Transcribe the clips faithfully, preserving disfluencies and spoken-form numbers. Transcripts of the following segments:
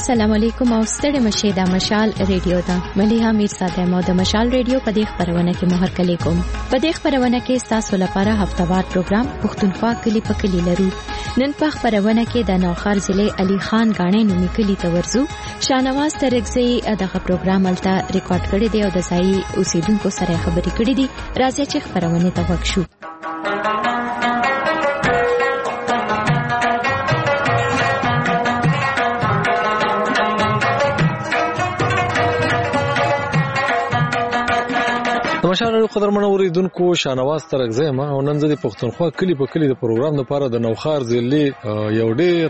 السلام علیکم او ستړي مشه د مشال ریډیو دا مليها میر ساده مو د مشال ریډیو په دې خبرونه کې مهر کلی کوم په دې خبرونه کې تاسو لپاره هفتوار پروګرام پښتونخوا کلی په کلی لرو. نن په خبرونه کې د نوخار ضلع علي خان غاڼې نومي کلی ته ورزو. شانواز ترګزي دغه پروګرام الته ریکارډ کړی دی او د ځای اوسیدونکو سره خبرې کړې دي. راځي چې خبرونه ته وښو. مشال قدرمن اوریدونکو شانواز ترګزي ما او نن زه د پښتونخوا کلی په کلی د پروګرام لپاره د نوخار ضلع یو ډیر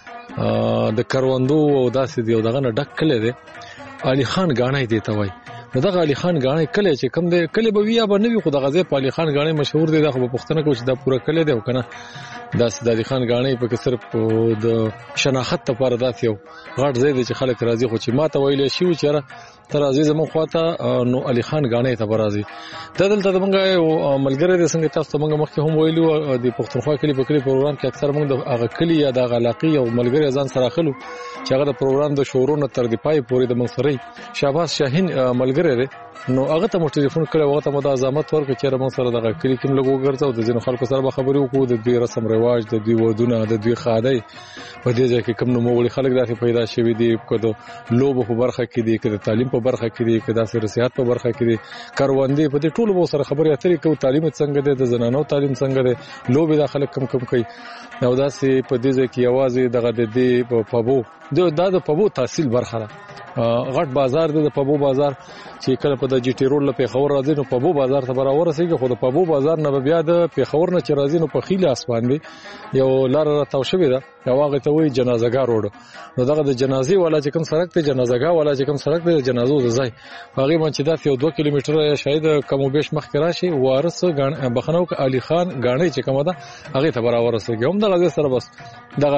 د کروندو او داسې دی او دغه نه ډک کلی دی. علي خان غاڼې دی ته وای. دغه علي خان غاڼې کلی چې کم دی کلی به ویا به نه وي خو دغه ځای په علي خان غاڼې مشهور دی. دغه په پښتنه کې چې دا پوره کلی دی او کنه داسې د علي خان غاڼې په کې صرف د شناخت لپاره داسې یو غټ ځای دی چې خلک راځي. خو چې ما ته ویل شي چې تر عزیز مون خواته نو علي خان غاڼې ته برازي. دا دلته موږ یو ملګری د څنګه تاسو ته موږ مخکې هم ویلو د پښتونخوا کلی په کلی پروګرام کې اکثر موږ د هغه کلی یا د علاقې او ملګری ځان سره خلو چې هغه د پروګرام د شورونو تر دی پای پورې د منصري شهباز شاهین ملګری دی. نو هغه ته مو ټلیفون کړو هغه ته مو د ازامت ورکړ چې موږ سره د کلی کې لګو ګرځاو د ځینو خلکو سره خبرې وکړو د دوی رسم رواج د دوی ودونه د دوی خادای په دې ځای کې کوم نو مغولي خلک داسې پیدا شوي دي کده لوب په برخه کې دي کده تعلیم په برخه کې دي کده سیاست په برخه کې دي کاروندې په دې ټولو مو سره خبرې اترې کوي. تعلیم څنګه دی د زنانو تعلیم څنګه دی لوب د خلک کم کم کوي او داسې په دې ځای کې आवाज دغه د دې په پبو د د پبو تحصیل برخه ده. غټ بازار دی د پبو بازار چې کله په د جی ټی روډ له پیښور راځي نو پبو بازار ته برابر رسیږي. خو د پبو بازار نه بیا د پیښور نه چې راځي نو په خیله اسمان دی یو لار راټاو شوی ده یو هغه ته وایي جنازګاه روډ. نو دغه د جنازي والا چې کوم سړک ته جنازګاه والا چې کوم سړک د جنازو ځای هغه باندې چې دا یو دوه کیلومتره شاید کم او بیش مخکې راشي وارث بخنو ک علي خان غاڼې چې کومه ده هغه ته برابر رسیږي. هم دغه سره بس دغه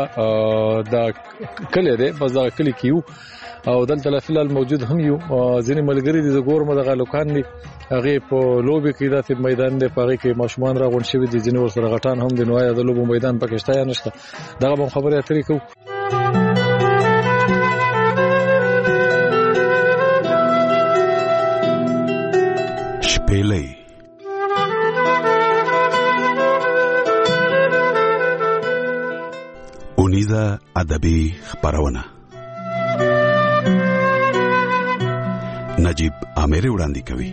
د کلی دی بس دغه کلی کیو او دلته فلال موجود هم یو ځینې ملګری دي د ګورم دغه لوکان دي هغه په لوبي کې داسې میدان دی په هغه کې ماشومان راغون شوی دي ځینې ورسره غټان هم دي. نو یا د لوبو میدان پکې شته یا نشته دغه به خبرې اترې کوو. شپېلې اونیزه ادبي خبرونه نجیب آمیر وړاندې کوي.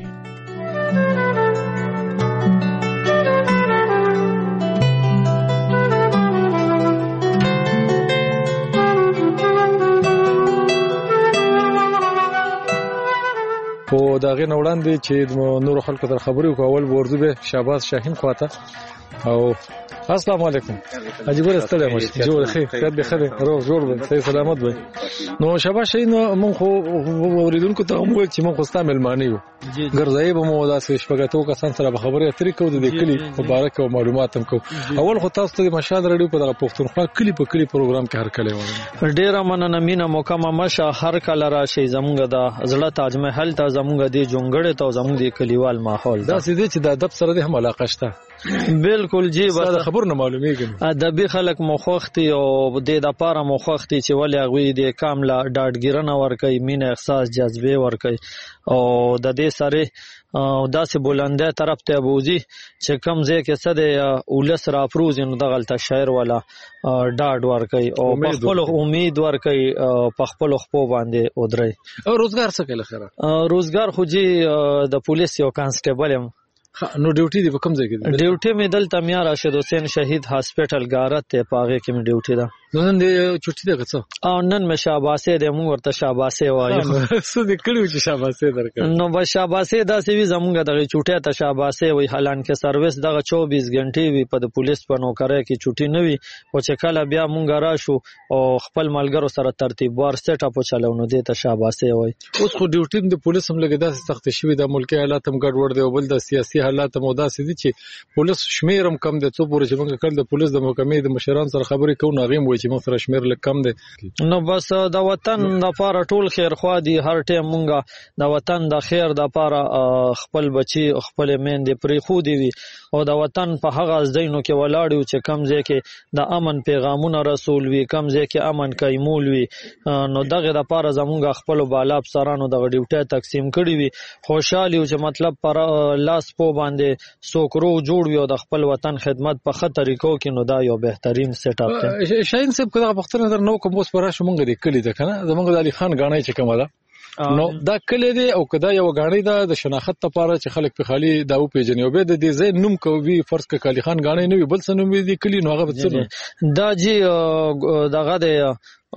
په داغه وړاندې چې نور خلکو تر خبرې کول ورځو به شهباز شاهین خواته او السلام علیکم عجیب ورستله مش جوړ خیر خیر به خیر روغ جوړ به صحیح سلامت به. نو شهباز شاهین مونږ خو اوریدونکو ته مو چې مونږ خوستا ملمانی وو ګرځای به مو داسې شپږاتو کسان سره خبرې اترې کوو د کلی مبارک او معلومات هم کوو. اول خو تاسو ته مشال رادیو په دغه پښتونخوا کلی په کلی پروګرام کې هر کله وره ډیر مننه مینا مکمه مشه هر کله راشي زمونږ د زړه تاج محل ته زمونږ دی جونګړې ته زمونږ دی کلیوال ماحول دا سې دي چې د ادب سره هم علاقه شته. بالکل جی بس خبر نه معلومیږي ادبي خلک مخوختي او د د پاره مخوختي چې ولې غوي د کامله ډاډګیرنه ور کوي مين احساس جذبه ور کوي او د دې سره او داسې بلنده طرف ته بوزي چې کم ځای کې څه د ولس را پروز نو د غلطه شاعر والا ډاډ ور کوي او په خپل امید ور کوي په خپل خپل باندې ودري. او روزګار څه کوي خیره روزګار خو جی د پولیس یو کانسټیبل هم نو ډیوټي دی په کوم ځای کې دی؟ ډیوټي مې دلته میا راشد حسین شهید هاسپټل غارت ته پاغه کې مې ډیوټي ده. نن دې چټي ده څه او نن مې شاباسه دې موږ ورته شاباسه وایو څه دې کړیو چې شاباسه درکړ نو بس شاباسه داسې وی زمونږ دغه چټه ته شاباسه وای حالان کې سرویس دغه چوبیس غنټې وی په پولیس په نوکرۍ کې چټي نه وی او چې کله بیا مونږ راشو او خپل ملګرو سره ترتیب وار سیټ اپ چلونو دې ته شاباسه وای. اوس خو ډیوټي د پولیس هم لګیدا سخت شوی د ملکی حالات هم ګډوډ دی او بل د سیاسي حالات هم داسې دي چې پولیس شمیرم کم د څو پورې چې موږ کله د پولیس د محکمې د مشران سره خبرې کوو ناغیم وای چې موږ سره شمیر لږ کم دی. نو بس د وطن لپاره ټول خیر خوا دي، هر ټیم مونږه د وطن د خیر د لپاره خپل بچي خپل میندې پرې خو دی وي او د وطن په هغه ځایونو کې ولاړ یو چې کم ځای کې د امن پیغامونه رسول وي، کم ځای کې امن کایمول وي. نو دغه د لپاره زمونږ خپل بالا افسرانو د ډیوټي تقسیم کړی وي. خوشاله یو چې مطلب پر لاس په باندې سوکرو جوړ وي او د خپل وطن خدمت په خطر طریقو کې، نو دا یو بهترین سیټ اپ دی. شاهین صاحب کله پښتنه در نو کوم اوس پر راشو مونږ د کلی ده کنه زمونږ د علي خان غاڼې چې کومه ده نو دا کلی دی او کدا یو غاڼې ده د شناخت لپاره چې خلک په خالي دا او پیژني او به د دې ځای نوم کوي فرض ک علي خان غاڼې نه وي بل څه نوم دی کلی نو هغه څه دا جی دغه د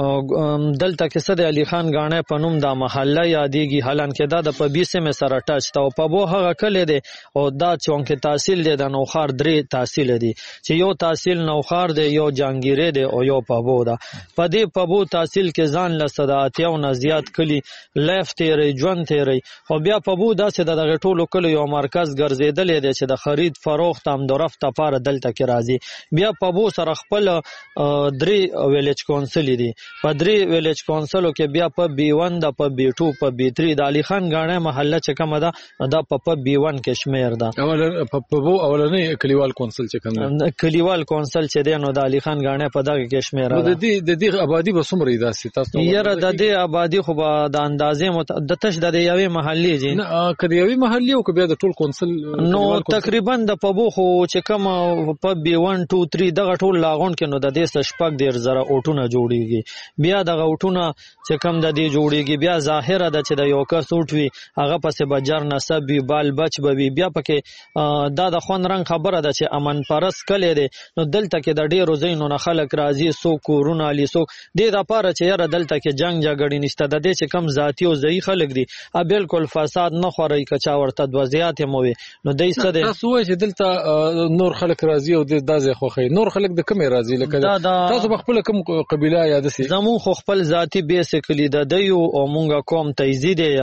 دلته کې صد علي خان غاڼې په نوم د محله یادېږي، حالانکه دا د پبي سیمه سره ټچ تا او په بو هغه کلی دی او دا چونکه تحصیل دی د نوخار درې تحصیل دی چې یو تحصیل نوخار دی، یو جانګيره دی او یو پبو ده. په دې پبو تحصیل کې ځان له صداتیو نه زیات کلی لفت ری ژوند تیری او بیا پبو داسې د دغه ټولو کلی یو مرکز ګرځیدل دی چې د خرید فروخت هم درفت لپاره دلته کې راځي. بیا پبو سره خپل درې ویلیج کونسل دی، په درې ویلیج کونسلو کې بیا په بی ون د په بی ټو په بی تری د علي خان غاڼې محله چې کومه ده دا په په بی ون کې شمیر ده. اول په بو اولنې کلیوال کونسل چې کوم کلیوال کونسل چې دی نو د علي خان غاڼې په دغه کې شمیر ده. د دې د دې آبادی به څومره داسې تاسو یره د دې آبادی خو به د اندازې مت د تش د یوې محلې جی نه کدی یوې محلې او بیا د ټول کونسل نو تقریبا د پبو خو چې کوم په بی ون ټو تری دغه ټول لاغون کې نو د دې شپږ ډیر زره اوټونه جوړیږي. بیا د غوټونه چې کم د دې جوړیږي بیا ظاهره ده چې د یو کس اوټوي هغه پسې بجر نسب وي بال بچ به بیا پکې دا د خون رنگ خبره ده چې امن پرس کلی دی. نو دلته کې د ډیرو ځایونو نه خلک راځي، څوک کورونه علي څوک دې دپاره چې یاره دلته کې جنګ جګړې نشته، د دې چې کم ذاتي او ځایي خلک دي بالکل فساد نه خوري که چا ورته دوه زیات هم وي نو دی څه دی تاسو وایئ چې دلته نور خلک راځي او دا ځای خوښوي. نور خلک د کومې راځي لکه تاسو په خپله کوم قبیله یا داسې؟ زمون خو خپل ذاتی بیسیکلی د دیو او مونږه کوم تیزی دی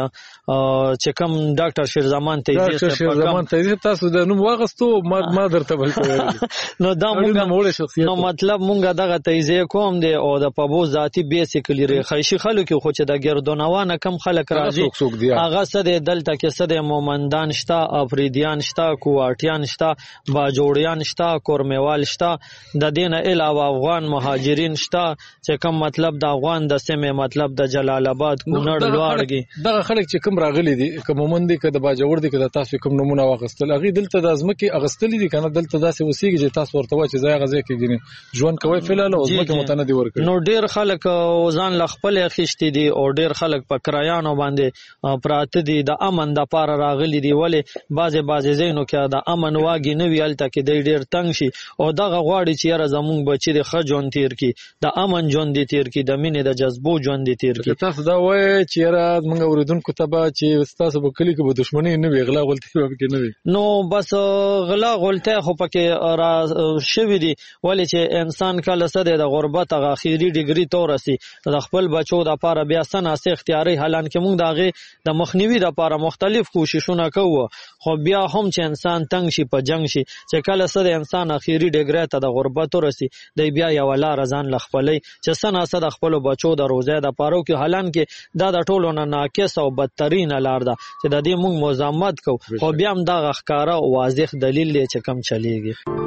چې کوم ډاکټر شیرزمان تیزی ډاکټر شیرزمان تیزی تاسو د نوم واغستو ما درته بل نو دا مونږه نو مطلب مونږه دغه تیزی کوم دی او د پبو ذاتی بیسیکلی ریخایشي خلک خو چې د ګردونوانه کم خلک راځي هغه څه دی دلته کې څه دی مومندان شته، افریدیان شته، کوواټیان شته، باجوړیان شته، کورمیوال شته، د دینه علاوه افغان مهاجرین شته چې کم مطلب د افغان د سیمه مطلب د جلال آباد کونړ لوړګي دغه خلک چې کوم راغلي دي کوم مومند دي که د باجوړ دي که د تاسو کوم نمونه واغستل هغه دلته د ازمکه اغستل دي کنه دلته داسې وسیږي چې تاسو ورته وایي چې ځای غزه کې ګینه ژوند کوي فلال او ازمکه متندي ورکړي. نو ډیر خلک ځان ل خپل خشتي دي او ډیر خلک په کرایانو باندې پراته دي د امن د پاره راغلي دي ولې بازه بازه زینو کې د امن واګي نه ویلته کې د ډیر تنگ شي او دغه غواړي چې یاره زمونږ بچی د خجون تیر کی د امن جون دي تیر کی د مینې د جذبو جون دي تیر کی. تاسو دا وایي چې یاره موږ اوریدونکو ته به چې تاسو په کلی کې به دښمنی نه وي غلا غلطي به کې نه وي نو بس غلا غلطه خو پکې را شوی دي ولې چې انسان کله سره د غربت غ اخیری ډیګری تورسي د خپل بچو د لپاره بیا سناسه اختیاري حالانکه موږ دغه د مخنیوي د لپاره مختلف کوششونه کوو خو بیا هم چې انسان تنگ شي په جنگ شي چې کله سره انسان اخیری ډیګری ته د غربت ورسي دی بیا یو لار ځان لخپلې چې سناسه د خپل بچو د روزه د پاره کې حالانکه دا د ټولو نه ناقص او بدترین لار ده چې د دې موږ مزامت کو خو بیا هم دا ښکارا واضح دلیل دی چې کم چلیږي.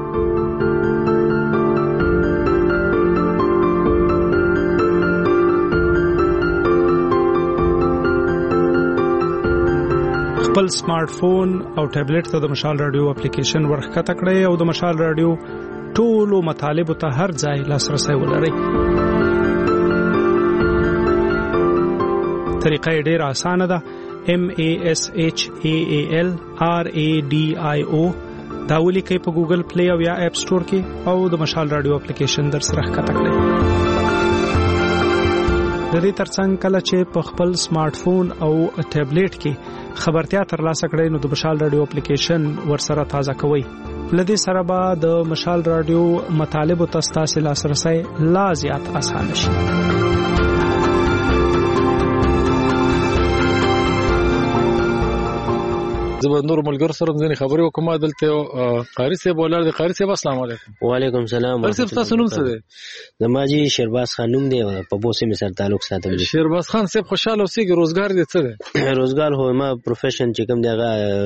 خپل سمارټ فون او ټابلیټ ته د مشال رادیو اپلیکیشن ورخکته کړئ او د مشال رادیو ټولو مطالبه ته هر ځای لاسرسي ولرئ. طریقه ډیره اسانه ده. M A S H A A L R A D I O دا ولیکئ په ګوګل پلی او یا اپ سٹور کې او د مشال رادیو اپلیکیشن در سره ښکته کړئ. د دې ترڅنګ کله چې په خپل سمارټ فون او ټابلیټ کې خبرتیا ترلاسه کړئ نو د مشال رادیو اپلیکیشن ورسره تازه کوئ. لدې سره به د مشال رادیو مطالب ته ستاسو لاسرسي لا زیات اسانه شي. زبندور ملګر سره ځنې خبرې وکم دلته قاری صاحب ولر دي. قاری صاحب السلام علیکم. وعلیکم السلام. قاری صاحب تاسو نوم څه دی؟ زما جی شیرباز خان نوم دی او په بوسه می سره تعلق ساتم. شیرباز خان صاحب خوشاله اوسئ. روزګار دې څه دی؟ روزګار هو ما پروفیشن چې کوم دی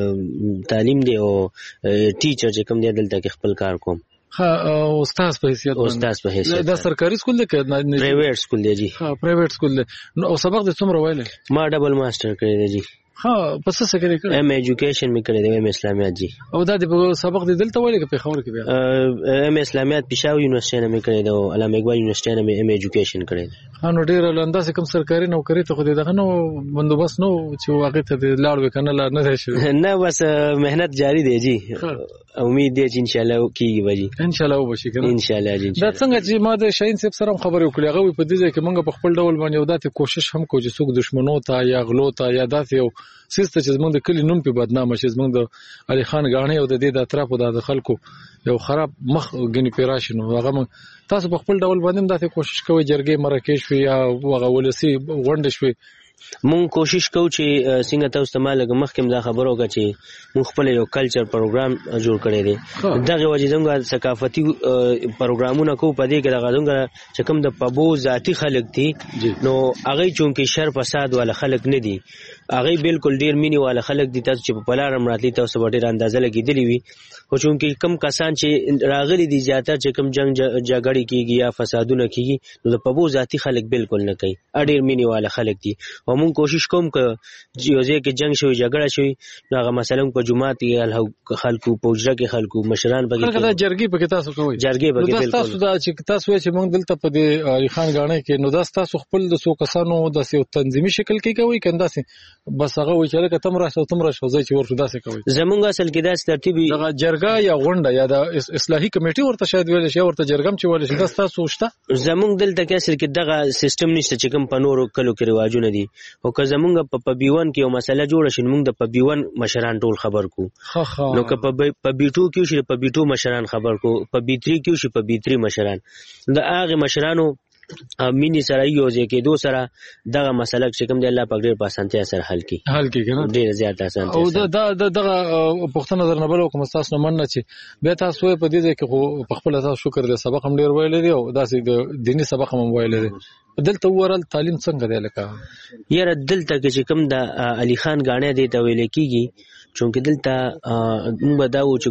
هغه تعلیم دی او ټیچر چې کوم دی دلته کې خپل کار کوم. ها استاد په حیثیت استاد په حیثیت دا سرکاري سکول دی که پرایویټ سکول دی جی؟ ها پرایویټ سکول دی. نو سبق دې څومره ویلې؟ ما ډبل ماستر کړی دی جی. ها پس څه کړی کړی؟ ایم ایجوکیشن می کړی دی، ایم اسلامیات جی. او دا د سبق دې دلته ویلې که په خبر کې بیا؟ ایم اسلامیات پېښور یونیورسيټي نه می کړی دی او علامه اقبال یونیورسيټي نه می ایم ایجوکیشن کړی دی. ها نو ډیر لانداسه کوم سرکاري نوکری ته خو دې دغه نو بندوبست نو چې واقع ته لاړ وکنه لا نه شي. نه بس مهنت جاری دی جی. امید دی چې ان شاء الله کیږي بجی. ان شاء الله وبشي کنه ان شاء الله جی. دا څنګه چې ما د شاهین صاحب سره خبرې وکړې هغه په دې ځای کې موږ په خپل ډول باندې وداتې کوشش هم کوو چې څوک دشمنو ته یا غلو ته یا داسې یو سیسته چې زموږ د کلی نوم په بدنامه شي، زموږ د علي خان غاڼې او د دې د اطرافو د خلکو یو خراب مخ غني پیراشي. نو هغه تاسو په خپل ډول باندې داسې کوشش کوئ جرګې مرکه شوي یا هغه ولسی غونډې شوي؟ مونږ کوشش کوو چې څنګه تاسو ته مالګه مخکې دا خبرو وکړه چې مونږ خپل یو کلچر پروګرام جوړ کړی دی. دغه وجې زموږ ثقافتي پروګرامونه کوو په دې کې دغه زموږ چې کوم د پبو ذاتي خلک دي نو هغه چونکې شر فساد والا خلک نه دي، هغه بالکل ډیر مینی والا خلک دي. تاسو چې په پلارم راتلی تاسو به ډیر اندازه لګیدلی وي، خو چونکې کم کسان چې راغلي دي زیاتره چې کم جنگ جګړې کیږي یا فسادونه کیږي نو د پبو ذاتي خلک بالکل نه کوي، ډیر مینی والا خلک دي. او مونږ کوشش کوم که یو ځای کې جنگ شوی جګړه شوی نو هغه مثلا په جمعات کې خلکو په حجره کې خلکو مشران پکې دا جرګې پکې تاسو کوئ؟ جرګې پکې بالکل. تاسو دا چې تاسو چې مونږ دلته په دې علي خان غاڼې کې نو دا تاسو خپل د څو کسانو د یو تنظیمي شکل کې کوي کنده سي بس هغه وایي چې لکه تم راشه تم راشه ځای چې ورته داسې کوي؟ زمونږ اصل کې داسې ترتیب دغه جرګه یا غونډه یا د اصلاحي کمیټې ورته شاید ویل شي ورته جرګم چې ویل شي دا تاسو شته؟ زمونږ دلته کې اصل کې دغه سیستم نشته چې کوم په نورو کلو کې رواجونه دي. او که زمونږ په پبیون کې یو مسله جوړه شي موږ د پبیون مشران ټول خبر کو، نو که په بیټو کې شي په بیټو مشران خبر کو، په بیتری کې شي په بیتری مشران. د هغه مشرانو مینی سره یو ځکه دو سره دغه مسله چې کوم دی الله پاک ډیر په اسانتیا سره حل کی حل کی کنه ډیر زیات اسانتیا. او دا دغه پښتنه نظر نه بل کوم تاسو نه مننه چې به تاسو په دې ځکه خو په خپل تاسو شکر دې سبق هم ډیر ویل دی او داسې د دینی سبق هم ویل دی. دلته ورل تعلیم څنګه دی لکه یاره دلته چې کوم د علي خان غاڼې دی ته ویل کیږي چونکه دلته موږ دا و چې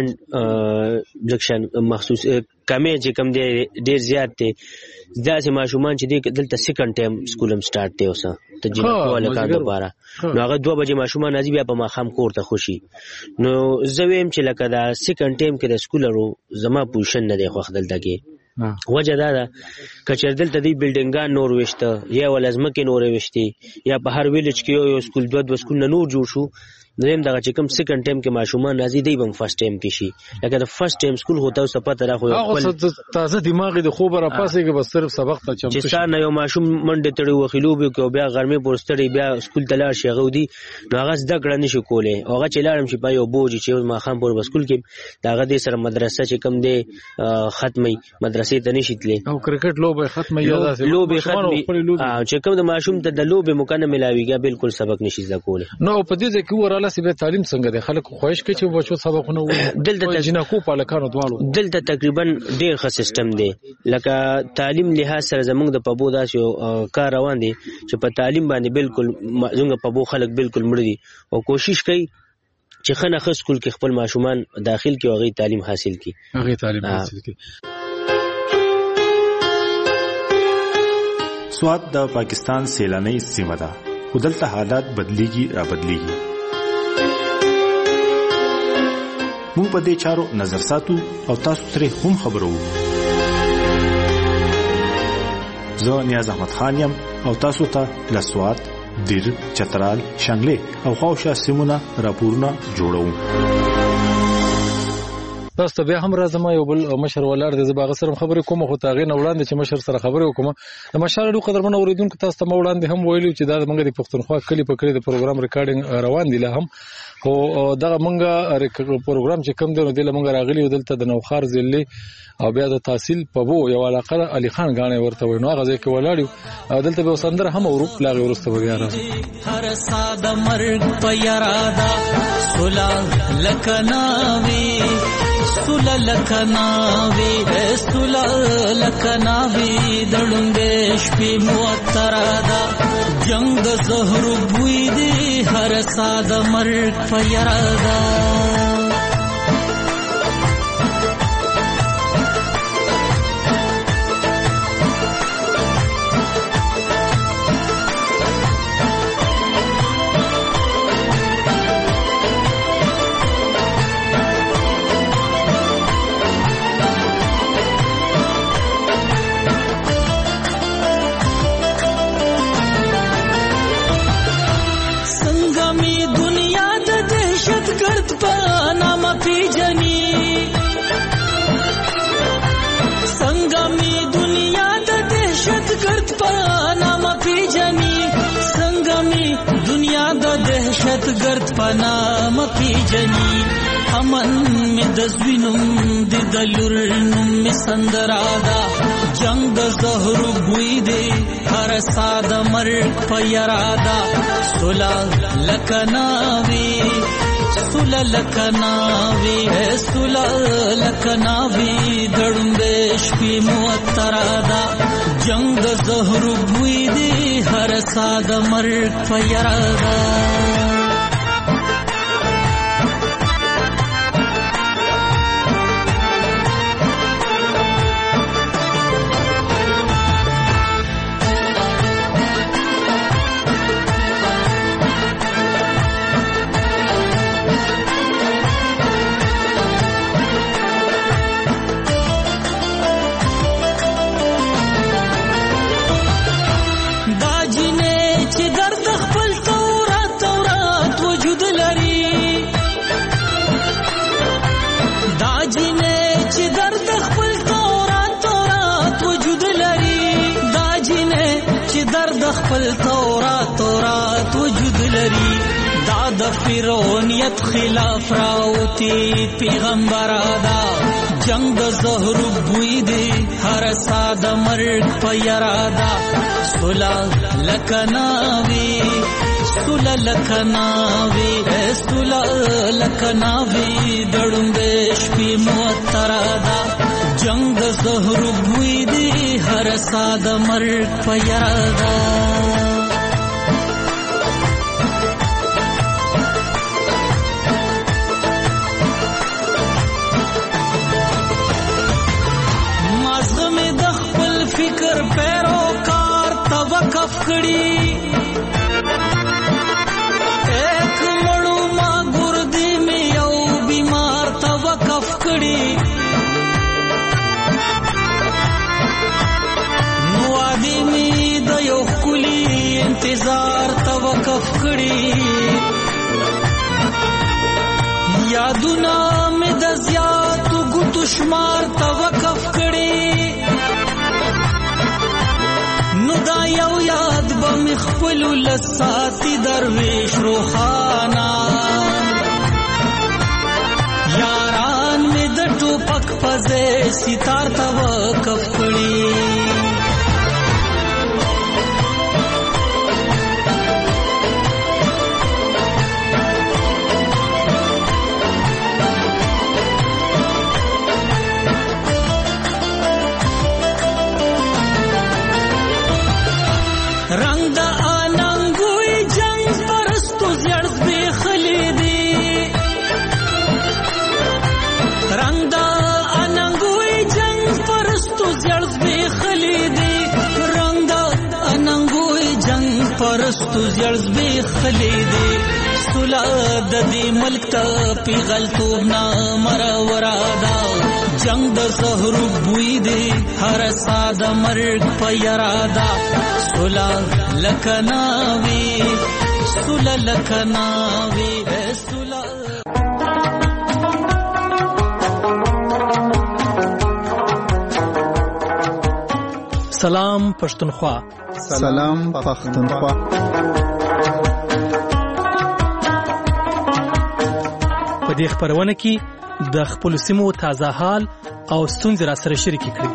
ګورنمنت الیکشن مخصوص کمې چې کوم دی ډیر زیات دی. داسې ماشومان چې دی دلته سیکنډ ټایم سکول هم سٹارټ دی اوسه ته جنکو الکان لپاره نو هغه دوه بجې ماشومان راځي بیا په ماښام کور ته خوشي. نو زه ویم چې لکه دا سیکنډ ټایم کې د سکولرو زما پوزیشن نه دی خوښ دلته کې. وجه دا ده که چېرې دلته دی بلډینګان نور ویشته یا ول ځمکې نورې ویشتې یا په هر ویلج کې یو یو سکول دوه دوه سکولونه نور جوړ شو نو دغه چې کوم سیکنډ ټایم کې ماشومان راځي دی بم فرست ټایم کې شي لکه د فرست ټایم سکول هوته او سپته را خو خپل تازه دماغ د خوب را پاسه کې بس صرف سبق ته چمتو چې سان یو ماشوم منډه تړي وخیلو به کو بیا غرمه پورستړي بیا سکول ته لاړ شي غو دی نو هغه زده کړه نشي کولای هغه چې لاړم شي په یو بوج چې ما خام پور سکول کې داغه د سره مدرسه چې کوم دی ختمي مدرسې ته نشي تللی او کرکټ لوبه ختمه یا داسې لوبه ختمي چې کوم د ماشوم ته د لوبه مکنه ملاويږي بالکل سبق نشي زده کولای. نو په دې ځکه وراله سي تعلیم څنګه د خلکو خوښ کې چې بچو سبقونه وایي دلته جنکو په لکانو دوالو دلته تقریبا ډیر ښه سیستم دی لکه تعلیم لحاظ سره زموږ د پبو داسې کار روان دي چې په تعلیم باندې بالکل زموږ پبو خلک بالکل مړ دي او کوشش کوي چې خنه خ سکول کې خپل ماشومان داخل کې او غي تعلیم حاصل کړي هغه تعلیم حاصل کړي. سواد د پاکستان سیلاني سیمه ده خو دلته حالات بدلیږي را بدلیږي. مونږ په دې چارو نظر ساتو او تاسو ترې هم خبرو. زه نیاز احمد خان یم او تاسو ته لسوات دیر چترال شنگله او خواوشا سیمونه راپورونه جوړوم. تاسو بیا هم راځم یو بل مشر ولاړ دی زه به هغه سره خبرې کوم خو تاغې نه وړاندې چې مشر سره خبرې وکړم د مشال ډو قدرمن اوریدونکو تاسو ته وړاندې هم ویلو چې دا موږ د پښتونخوا کلی په کلی د پروګرام ریکارډینګ روان دی لا هم خو دغه موږ پروګرام چې کوم دی نو د موږ راغلی دلته د نوخار ضلع او بیا د تحصیل په وو یو علاقه علي خان غاڼه ورته وینو هغه ځکه ولاړو دلته به وسندر هم ورو لاغي ورسته بیا راځي هر ساده مرګ په یرادا سولا لکناوي سولا لکناوي سولا لکناوي دړندې شپې موترادا جنگ د زهر بوی دی هر ساده مرګ په یرادا दहशतगर्द पनाम की जनी अमन में दसविनुम दे दलुरनुम में संदरादा जंग जहर बुई दे हर सादा मर्ग पयरादा सुला लकनावी सुला लकनावी है सुला लकनावी दड़ुंदेश की मुअत्तरादा जंग जहर बुई दे हर सादा मर्ग पयरादा फिरौनियत खिलाफ रावती पैगंबरादा जंग जहर बुई दे हर सादा मर्ग पयरादा सुला लकनावी सुला लकनावी सुला लकनावी दड़ुंदेश भी मुअत्तरादा जंग जहर बुई दे हर सादा मर्ग पयरादा फिकर पैरोकार तवकफ कड़ी एक मड़ू मां गुर्दी में यौ बीमार तवकफ कड़ी नुआदी में दयो कुली इंतजार तवकफ कड़ी यादुना में दजियात गुतुशमार तवकफ कड़ी नुदा यौ याद बमखपलु लसाती दरवेश रोहाना यारान में द टोपक पजे सितार तवकफ कड़ी रंग दा आनंगुई जंग परस्तु जर्ज बे खलीदी रंग दा आनंगुई जंग परस्तु जर्ज बे खलीदी रंग दा आनंगुई जंग परस्तु जर्ज बे खलीदी सुला ददी मल्क ता पिगलतु ना मरवरादा जंग द जहर बुई दे हर सादा मर्ग पयरादा सुला लकनावी सुला लकनावी सुला سلام پښتونخوا. سلام پښتونخوا. په دې خبرونه کې د خپل سیمو تازه حال او ستونزې را سره شریک کړئ.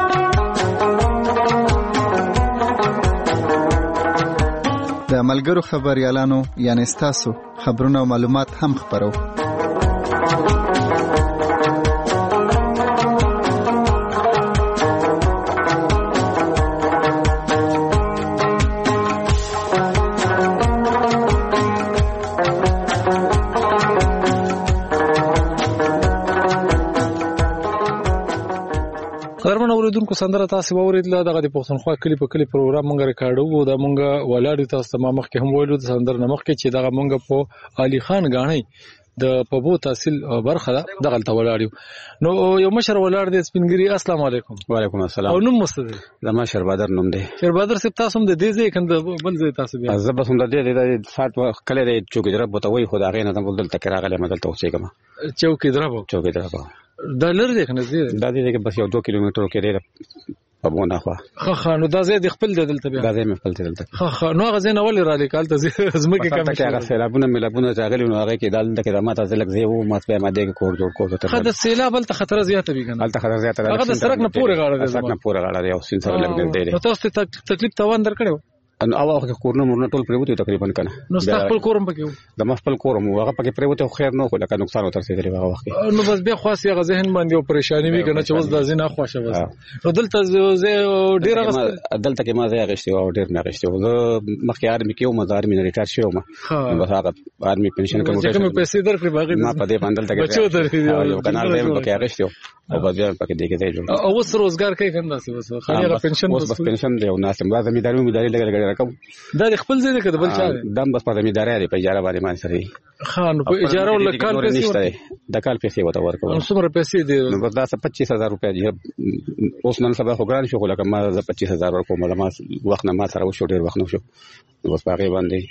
د ملګرو خبريالانو یعنی تاسو خبرونه او معلومات هم خبرو. قدرمن اوریدونکو سندره تاسو اوریدله دغه د پښتونخوا کلی په کلی پروګرام مونږ ریکارډو او دا مونږ ولاړ تاسو ته مخکې هم ویلو د سندره نمخ کې چې دغه مونږ په علي خان غاڼي د پبو تحصیل برخه دغه ته ولاړو. نو یو مشر ولاړ دی سپینګری. السلام علیکم. وعلیکم السلام. او نوم مستد زما شربادر نوم دی. شربادر سپ تاسو هم د دې ځای کنده بل ځای تاسو بیا زبر هم د دې د سات کله د چوکې درب ته وای خدای غینه د بدل تک راغله مدل ته اوسېګم. چوکې درب چوکې درب دا لر دی کنه زی دا دی کې بس یو دوه کیلومتر کې دی په بونه خو. خه خه نو دا زی د خپل دلته بیا دا زی مې خپل دلته. خه خه نو غزین اول را لیکال ته زمکه کم شي. هغه سیلابونه ملابونه ځاغلی نو هغه کې دلته کې رامات ځلک زی وو مات به ماده کې کور جوړ کوته. خه د سیلاب بل ته خطر زیاته وی کنه. بل ته خطر زیاته هغه د سرک نه پوره غاړه دی. سرک نه پوره غاړه دی او سین سره لګ دی. نو تاسو ته تکلیف توان درکړو ان او هغه کورونه مرنه ټول پریوته تقریبا کنه. نو خپل کورم پکې د خپل کورم هغه پکې پریوته خیر نه خو لکه نقصان وتر سي دی هغه وخت. نو بس به خاص هغه ذهن باندې او پریشانی وی کنه چې وز د ځینه خوښه وځه. نو دلته زه ډیر غست دلته کې ما زه غشتي او ډیر نه غشتي. زه مخکې ارمي کې او مزار مې ریټایر شوم. بس هغه ارمي پنشن کوم چې کوم پیسې درکړي باغې ما په دې باندې دلته بچو درې یو کنال دې پکې غشتي او بازار پکې دې کې دی جوړ. او اوس روزګار کوي کنده څه وسه خالي هغه پنشن بس پنشن دی او ناس ما زمیداری زمیداری لګل لګل راکم. دا خپل ځای کې بل چا دم بس په زمیداری دی په اجاره باندې مان سره خان په اجاره ول کال پیسې نشته د کال پیسې وته ورکو. نو څومره پیسې دي؟ نو بس دا پچیس هزار روپیا دی. اوس نن سبا خو ګران شو خو لکه ما پچیس هزار ورکو ما وخت نه ما سره وشو ډیر وخت نو شو. نو بس هغه باندې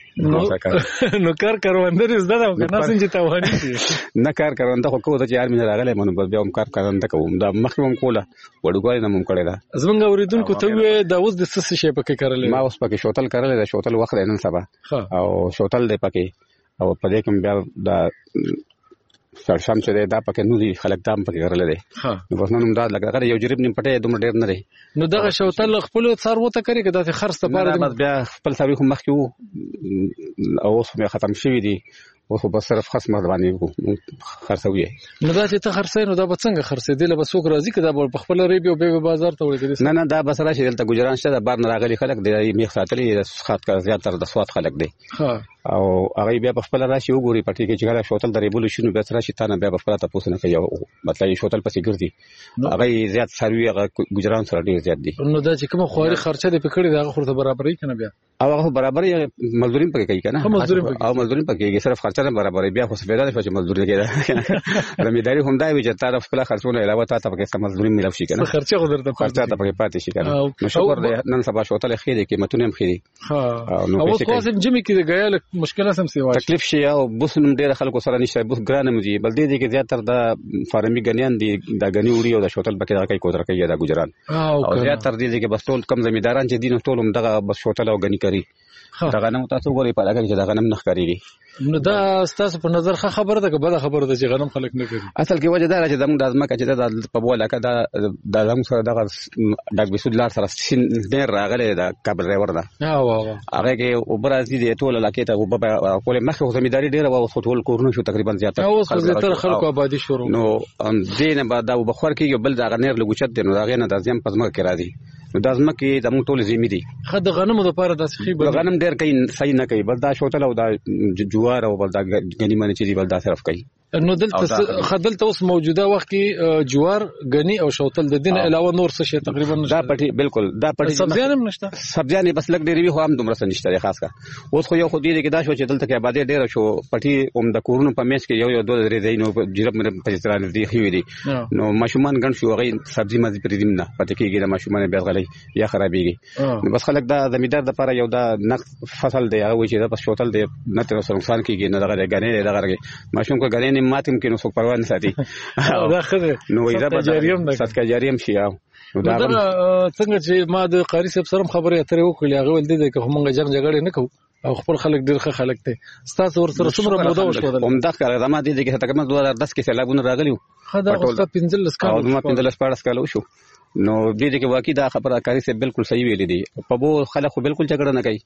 نو کار کاروندر زده دا کنه څنګه ته وانی نه کار کارونده خو کوته چې یار مې راغله مونږ بس بیا هم کار کارونده کوم دا مخکې هم کوله وړوګای نه مونږ کړی دا. زمونږ اوریدونکو ته دا اوس د څه شي پکې کارل ما اوس پکې شوتل کارل دا شوتل وخت نن سبا او شوتل دې پکې او په دې کې بیا دا سرشم چې دا پکې نو دي خلک دام پکې کارل دي. نو بس نن دا لګا یو جریب نیم پټه دومره ډیر نه دی. نو دغه شوتل خپل څاروته کوي کدا چې خرڅ ته پاره بیا خپل ساوي خو مخکې وو او اوس مې ختم شوی دی. او خو بس صرف خاص مردوانی خرڅوي. نو دا چې ته خرڅې نو دا به څنګه خرڅې دی له بسوک راځي کدا په خپل ریبي او به بازار ته وړي. نه نه دا بس راشي دلته ګجران شته د بار نه راغلي خلک دی میخ ساتلي خاط کا زیاتره د سواد خلک دی. او هغه بیا په خپل راشي وګوري پټي کې چې هغه شوتل د ریبولوشن به راشي تا نه بیا په خپل تاسو نه کوي مطلب شوتل پسې ګرځي هغه زیات سروي هغه ګجران سره ډیر زیات دي. نو دا چې کوم خواري خرچه دی پکړي دا خورته برابرې کنه بیا او هغه برابرې مزدوري پکې کوي کنه او مزدوري پکې صرف خرچه نه برابرې بیا خو څه پیدا شي چې مزدوري کېده. زمینداری هم دا وی چې طرف خپل خرچونه علاوه تا ته پکې مزدوري ملو شي کنه خرچه خو درته خرچه ته پکې پاتې شي کنه. نو شکر دې نن سبا شوتل خېده قیمتونه هم خېدي. ها او اوس خاصم جمی کې غیال مشکله سم سی واش تکلیف شي او بوس نم ډېر خلکو سره نشته بوس ګرانه مزي بل دې کې زیاتره د فارمي غنیان دي د غنی وړي او د شوتل پکې راکې کوتر کوي دا ګجران او زیاتره دې کې بس ټول کم زمینداران چې دین ټول هم دغه بس شوتل او غنی کوي. دا غنم تاسو غوړي په لګل چې دا غنم نخ کوي. نو دا ستاسو په نظر ښه خبره ده که بده خبره ده چې غنم خلک نه کوي؟ اصل کې وجه دا چې زموږ د ازمکه چې دا په بوله کې دا د زموږ سره دغه ډاک بسود لار سره سین ډېر راغلی دا کابل ریور ده. هغه کې اوبه راځي د ټول علاقې ته اوبه کولې مخکې خو زمینداري ډېره وه اوس خو ټول کورونه شو تقریبا زیاته اوس خو زیاتره خلکو آبادي شروع نو دې نه بعد دا اوبه خور کېږي بل د هغه نیر لږ اوچت دی نو د هغې نه دا زیم په ځمکه کې راځي. نو دا ځمکې زموږ ټولې زیمې دي. ښه د غنمو دپاره داسې ښې د غنم ډېر کوي صحیح نه کوي بل دا شوتل او دا جوار او بل دا غني منې چې دي بل دا صرف کوي. نو دلته خدلته اوس موجوده وخت کې جوار غني او شوتل د دین علاوه نور څه شي تقریبا دا پټي بالکل دا پټي سبزیان هم نشته. سبزیان بس لګ ډېری وي خو هم دومره نشته خاص کا. اوس خو یو خو دې کې دا شو چې دلته کې آبادی ډېر شو پټي اوم د کورونو په میش کې یو یو دوه درې ځای نو جرب مې په ستران دي خو دي نو ماشومان ګڼ شو غي سبزي مزي پرې دیم نه پټي کېږي د ماشومان بیا غلي یا خرابېږي. نو بس خلک دا زمیندار د لپاره یو دا نقص فصل دی هغه چې دا بس شوتل دی نه تر سره نقصان کېږي نه دغه غني دغه ماشوم کو غني ونې ماتم کې نو څوک پروا نه ساتي دا خبره نو دا جاریه هم صدقه جاریه هم شي نو دا څنګه چې ما د قاری صاحب سره خبرې اترې وکړې هغه ول دي چې موږ جنگ جګړه نه کوو او خپل خلک ډیر ښه خلک دي ستاسو ور سره څومره موده وشو هم دا کار زما دي چې تقریبا دوه هزار دس کې سیلابونه راغلي خدا اوس پنځه لس کال او ما پنځه لس پاړس کال وشو نو دې دې کې واقعي دا خبره کاری سه بالکل صحیح ویلې دي په بو خلک خو بالکل جګړه نه کوي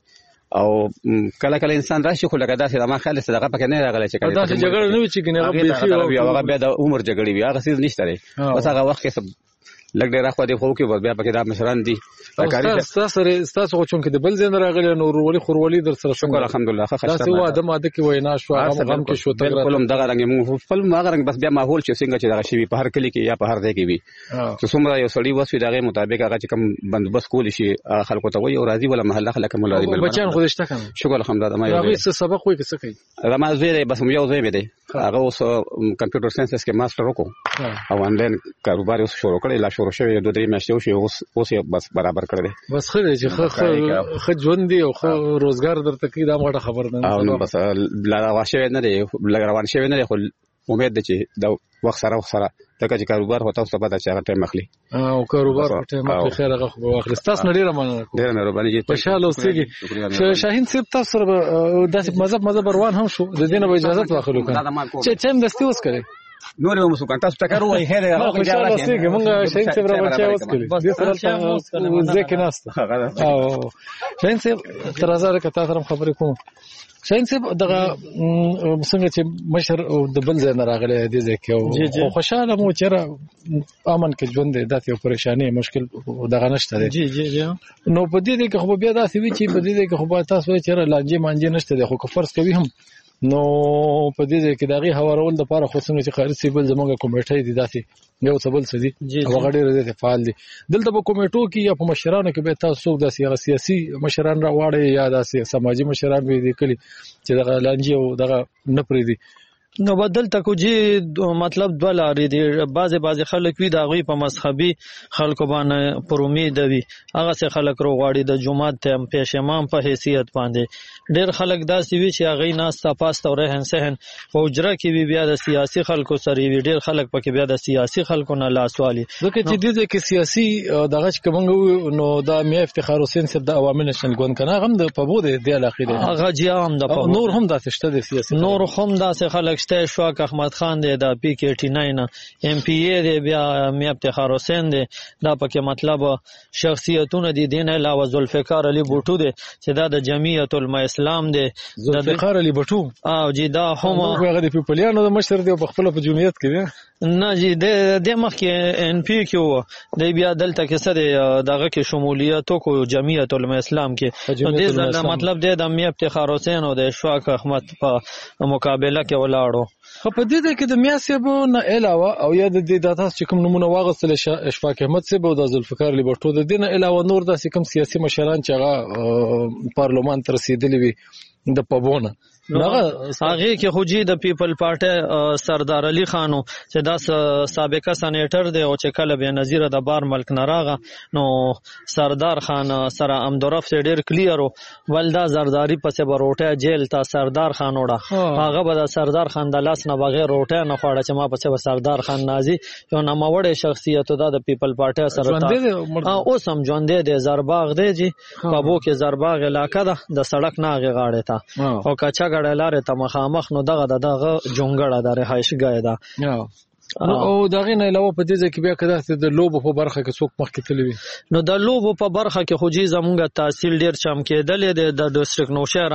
او کله کله انسان راشي خو لکه دا چې ما خالص دغه پکې نه راغلی چې دا جګړه نه وي چې کنه هغه به هغه به د عمر جګړې وي هغه څه نشته لري بس هغه وخت کې لګ ډیر خو دې خو کې بیا پکې دا مشران دي تاسو سره تاسو خو چون کې د بل زین راغلی نو ورولي خورولي در سره شکر الحمدلله ښه خسته تاسو واده ماده کې وینا شو هغه غم کې شو ته بالکل دغه رنګ مو خپل هغه رنګ بس بیا ماحول چې څنګه چې دغه شی په هر کلی کې یا په هر ځای کې وي چې څومره یو سړی وسوي دغه مطابق هغه چې کوم بندوبست کول شي خلکو ته وي او راضي ولا محله خلک مولا دي بچان خو دشته کنه شکر الحمدلله ما یو څه سبق وای څه کوي ما زه بس یو ځای مې دی هغه اوس کمپیوټر ساينس کې ماستر وکړو او انلاین کاروبار اوس شروع کړی لا شروع شوی دوه درې میاشتې شي اوس اوس بس برابر کړی بس خو چې خو خو ژوند دی او خو روزګار درته کې دا موټه خبر نه او نو بس لا واشه نه دی روان شوی نه دی خو امید ده چې دا وخت سره وخت سره دغه چې کاروبار هوتا څه پتا چې هغه ټیم اخلي او کاروبار په ټیم کې خیر هغه خو واخلي تاسو نه ډیره مننه ډیره مهرباني جی خوشاله اوسئ شاهین صاحب تاسو سره داسې مذهب مذهب روان هم شو د دینه به اجازه واخلو کنه چې ټیم دستي اوس کړي نور یو مسو کانټاس ټکر وای هره هغه خوشاله اوسئ موږ شاهین صاحب را بچا اوس کړي دې سره ځکه ناست او شاهین صاحب تر هزار کته سره خبرې کوم شاهین صاحب دغه څنګه چې مشر د بل ځای نه راغلی دی ځکه او خوشاله مو چیرې امن کې ژوند دی داسې پریشانی مشکل دغه نشته دی جی جی جی نو په دې کې خو بیا داسې وی چې په دې کې خو تاسو چیرې لانجې مانجې نشته دی خو فرض کوي هم نو په دې کې دغه هوارول د لپاره خو څنګه چې خارجي سیبل زموږه کمیټه دي داسې یو څه بل څه دي او غړي رده فعال دي دلته په کمیټو کې یا په مشرانو کې به تاسو د سیاسي مشران راوړي یا د سماجی مشران به دي کلی چې دغه لانجې او دغه نه پرې دي نو بدل تکو جی مطلب دوه لارې دي بعضی بعضی خلک وی دا غوي په مذهبي خلکو باندې پر امید وي هغه څه خلک روغاړي د جمعات ته پیش امام په حیثیت باندې ډېر خلک داسې وی چې هغه ناستا پاسته او رهن سهن او اجرا کې وی بیا د سیاسي خلکو سره وی ډېر خلک پکې بیا د سیاسي خلکو نه لاسوالي ځکه چې دې کې سیاسي دغه چې کومه نو دا مې افتخار حسین صاحب د عوامل نشن ګون کنه هم د پبود دی علاقې دی هغه جی هم د نور هم داسې شته د سیاسي نور هم داسې خلک شته شواک احمد خان دی دا پی کې اٹھاسی نه ایم پی ای دی بیا مې افتخار حسین دی دا پکې مطلب شخصیتونه دي دین علاوه ذوالفقار علی بوټو دی چې دا د جمعیت العلماء اسلام دی ذوالفقار علی بوټو او جی دا هم هغه د پیپلیانو د مشر دی په خپل په جمعیت کې دی نه جی د مخ کې ان پی کې دی بیا دلته کې سره دغه کې شمولیت کو جمعیت العلماء اسلام کې نو دې مطلب دی د مې افتخار حسین او د اشفاق احمد په مقابله کې ولاړو خو په دې کې د میاسبو نه علاوه او یا د دې د تاسو کوم نمونه واغستل اشفاق احمد صاحب او د ذوالفقار علی بوټو د دې نه علاوه نور داسې کوم سیاسي مشران چې هغه پارلمان ته رسیدلی وي د پبونه هغه هغه کې خو جی د پیپل پارټي سردار علي خانو چې دا سابقه سېنیټر دی او چې کله به نظیر د بار ملک نراغه نو سردار خان سره امدورف ډیر کلیر ولدا زرداری پسې بروټه جیل تا سردار خان وړه هغه به د سردار خان د لاس نه بغیر روټه نه خوړه چې ما پسې سردار خان نازي یو ناموړې شخصیت دا د پیپل پارټي سره اوس هم ژوند دی زرباغ دی جی پابو کې زرباغ علاقہ ده د سړک نه غاړه تا او کچا غړلارې ته مخامخ نو دغه دغه جونګړه د رهایشګاه ده او دغه نه علاوه په دې کې بیا کده د لوبو په برخه کې څوک مخکې تللی وي نو د لوبو په برخه کې خو جی زمونږ تحصیل ډیر چم کېدل دی د ډیسټریکټ نوشهره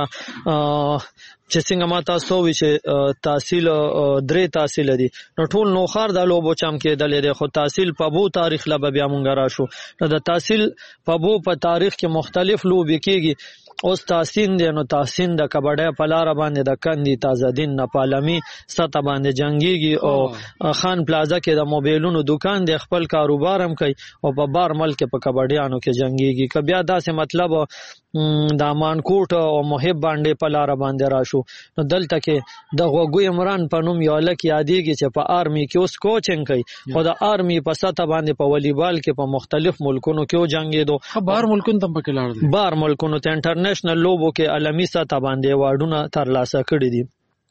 چې څنګه ما تاسو وی چې تحصیل درې تحصیل دي نو ټول نوخار د لوبو چم کېدل دی خو تحصیل په بو تاریخ لا بیا مونږ راشو نو د تحصیل په بو په تاریخ کې مختلف لوبې کېږي اوس تحسین دی نو تحسین د کبډه په لار باندې د کندي تازهدین نه پالمي سطح باندې جنگيږي او خان پلازا کې د موبایلونو دکان دی خپل کاروبار هم کوي او په بار ملک په کبډیانو کې جنگيږي ک بیا داسې مطلب د مانکوټ او محب باندې په لار باندې راشو نو دلته کې د غوګو عمران په نوم یو لک یادېږي چې په آرمي کې اوس کوچنګ کوي خو د آرمي په سطح باندې په والیبال کې په مختلف ملکونو کې جنگېدو بار ملکونو ته پکې لاړ دي بار ملکونو ته انټرنیشنل لوبو کې عالمي سطح باندې واډونه ترلاسه کړي دي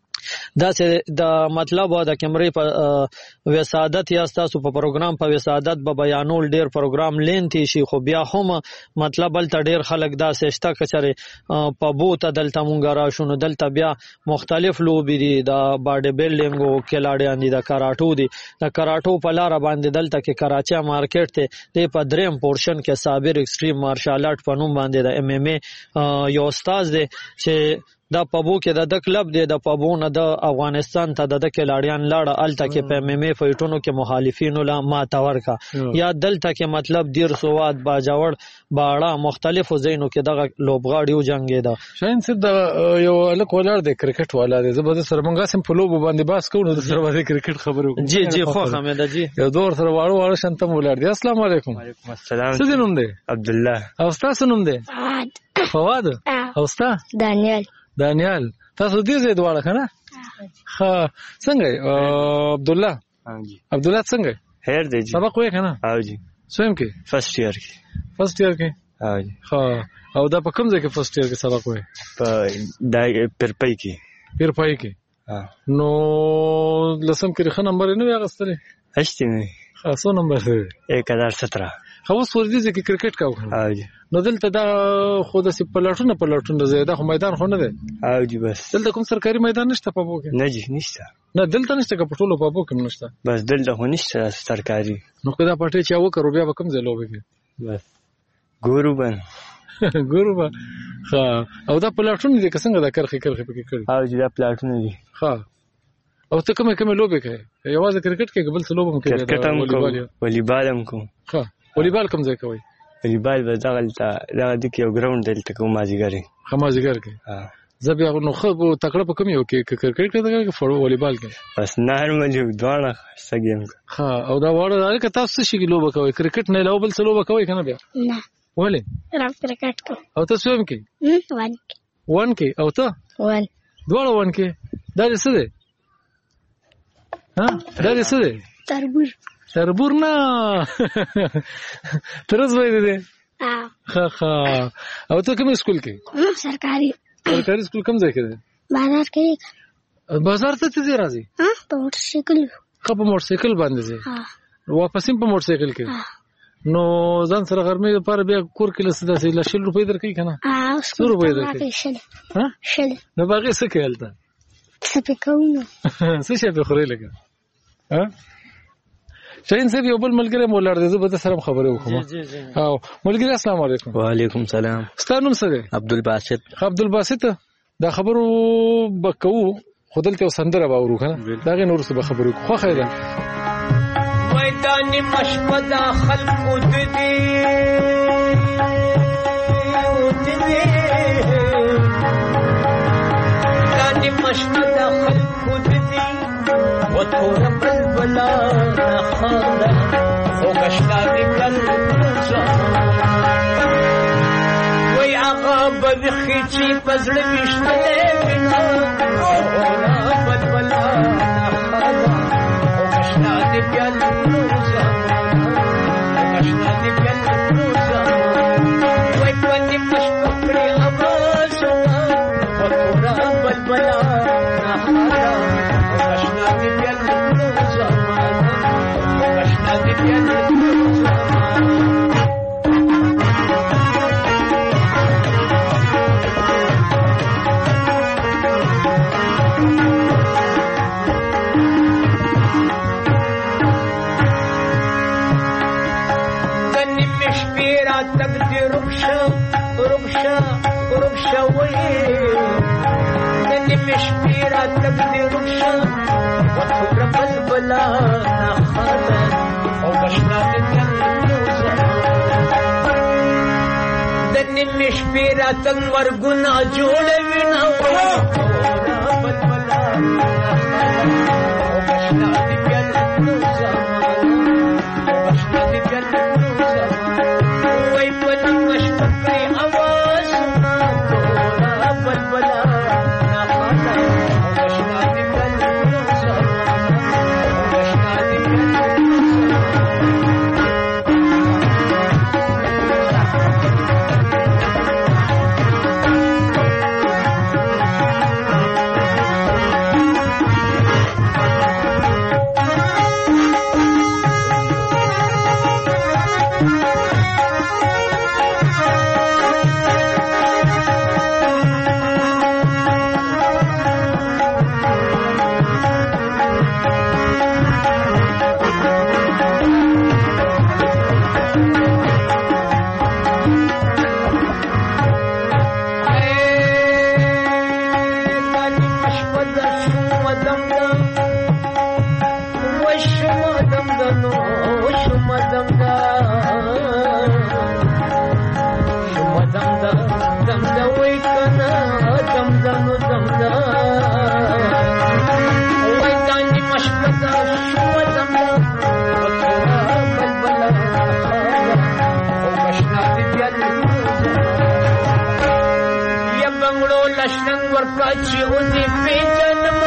دا چې د مطلب د کیمرې په وسادت یا تاسو په پروګرام په وسادت به بیانول ډیر پروګرام لینتی شي خو بیا هم مطلب بل ته ډیر خلک دا سشته کچره په بوته دلته مونږ را شونو دلته بیا مختلف لوبي دي د باډي بیلډینګ او کلاډیان دي د کراټو دي د کراټو په لار باندې دلته کې کراچا مارکیټ ته د په دریم پورشن کې صابر ایکستریم مارشال آرټ په نوم باندې د ایم ایم ای یو استاد دی چې دا پبو کې د د کلب دی د پبو نه د افغانستان ته د د کلاډیان لاړه الته کې په ایم ایم ای فایټونو کې مخالفینو لا ماته ورکا یا دلته کې مطلب دیر سواد باجوړ باړه مختلفو زینو کې دغه لوبغاړیو جنگي دا شاین سید د یو الک ولر د کرکټ والا دی زبر سره مونږه سم په لوب باندې باس کوو د سره باندې کرکټ خبرو جی جی خو حمید جی یو دور سره واړو واړو شنتم ولر دی السلام علیکم وعلیکم السلام څه نوم دی عبد الله او تاسو نوم دی فواد فواد او تاسو دانیال دانیال تاسو دې زید واړه کنه ها څنګه عبد الله ها جی عبد الله څنګه خیر دی جی سبق وې کنه ها جی سویم کې فرست ایئر کې فرست ایئر کې ها جی ها او دا په کوم ځای کې فرست ایئر کې سبق وې په دای پرپای کې پرپای کې ها نو لسم کې خه نمبر نه واغستلې هشته نه خاصو نمبر एक हज़ार सत्रह خو سورځي چې کرکټ کاو ها جی نو دلته دا خو د پلاټونه پلاټونه زیاده خو میدان خو نه دی ها جی بس دلته کوم سرکاري میدان نشته په بو کې نه جی نشته نه دلته نشته که پټولو په بو کې نشته بس دلته خو نشته سرکاري نو کدا پټه چا وکړو بیا به کوم ځای لوبي کې بس ګورو بن ګورو با ها او دا پلاټونه دي څنګه دا کرخي کرخي پکې کړی ها جی دا پلاټونه دي ها او ته کومه کومه لوبي کوي یوازې کرکټ کې قبل څه لوبم کوي کرکټ هم کوم والیبال هم کوم ها والیبال کوم ځای کوي والیبال به دغلته دغه د یو ګراوند دلته کوم مازیګری خمازیګر کې ها زه بیا نو خو تکړه په کوم یو کې کرکټ کې دغه فوټبال والیبال کې بس نارمل یو دوانه سګیم ها او دا وړه دا که تاسو شي لوبه کوي کرکټ نه لاو بل څه لوبه کوي کنه بیا نه ولې رام کرکټ کو او تاسو هم کې وان وان کې او ته وان دوړ وان کې دا څه دی ها دا څه دی تربور تربور نه ترز وای دی ها ها او ته کوم سکول کې سرکاري سرکاري سکول کوم ځای کې دی بازار کې بازار ته ته راځي ها په موټر سایکل خو په موټر سایکل باندې ځي ها واپس په موټر سایکل کې نو ځان سره غرمې لپاره بیا کور کې لسه داسې لشل روپۍ درکې کنه ها څو روپۍ درکې شل ها شل نو باغې څه کېلته څه پکاونو څه شي په خوري لګا ها شاین صاحب یو بل ملګری مولار دی زه به سره خبرې وکم او ملګری السلام علیکم وعلیکم السلام ستاسو نوم څه دی عبدالباسط عبدالباسط دا خبرو بکو خودلته سندره باورو کنه دا غي نور څه به خبرو خو خیره میدان مشبدا خلق ددی او ددی میدان مشبدا خلق ددی وتور بلبلا خاله او کشنا دکل وی آقا بخی چی پزړ وشتلې وینا او بلبلا خاله او کشنا دکل کشنا دکل وی پنی مشپکړي आवाज وتور بلبلا خاله مشبيرة تبدي رمشة وتفر بلبلا نخالة وبشنا نتنوزة دني مشبيرة تنور قنا جولة ونورة بلبلا نخالة وبشنا نتنوزة وبشنا نتنوزة ويبني مشبكي أوازنا دورة بلبلا ورکړه چې ودې پیژنم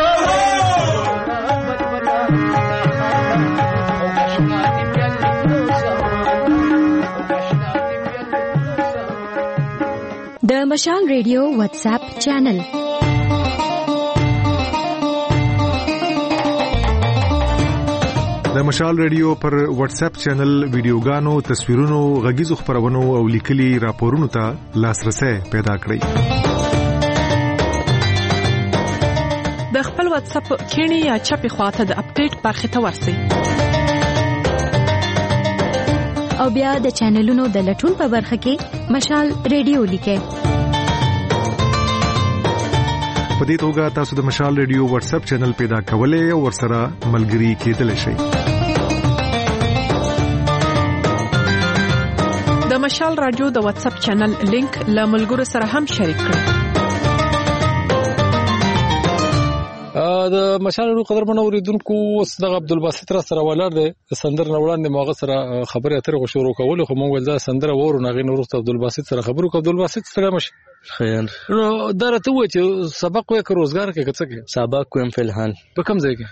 د مشال ریډیو واتس اپ چینل د مشال ریډیو پر واتس اپ چینل ویډیوګانو، تصویرونو، غږیزو خبرونو او لیکلي راپورونو ته لاسرسي پیدا کړئ. د خپل واتس اپ کینی یا چپی خواته د اپډیټ برخه ته ورسئ او بیا د چینلونو د لټون په برخه کې مشال ریډیو لیکئ. په دې توګه تاسو د مشال ریډیو واتس اپ چینل پیدا کولای او ورسره ملګري کېدلی شئ. د مشال رادیو د واتس اپ چینل لینک له ملګرو سره هم شریک کړئ. د مشال ریډیو قدرمن اوریدونکو، اوس د عبدالباسط را سره ولاړ دی. سندر نه وړاندې موږ سره خبرې اترې شروع کول، خو موږ ول دا سندر وورو نه غي نور عبدالباسط سره خبرو کوو. عبدالباسط سلام شه. خیر. نو دا راته و چې سبق وې که روزګار کې څه کې؟ سبق کوم فلحال. په کوم ځای کې؟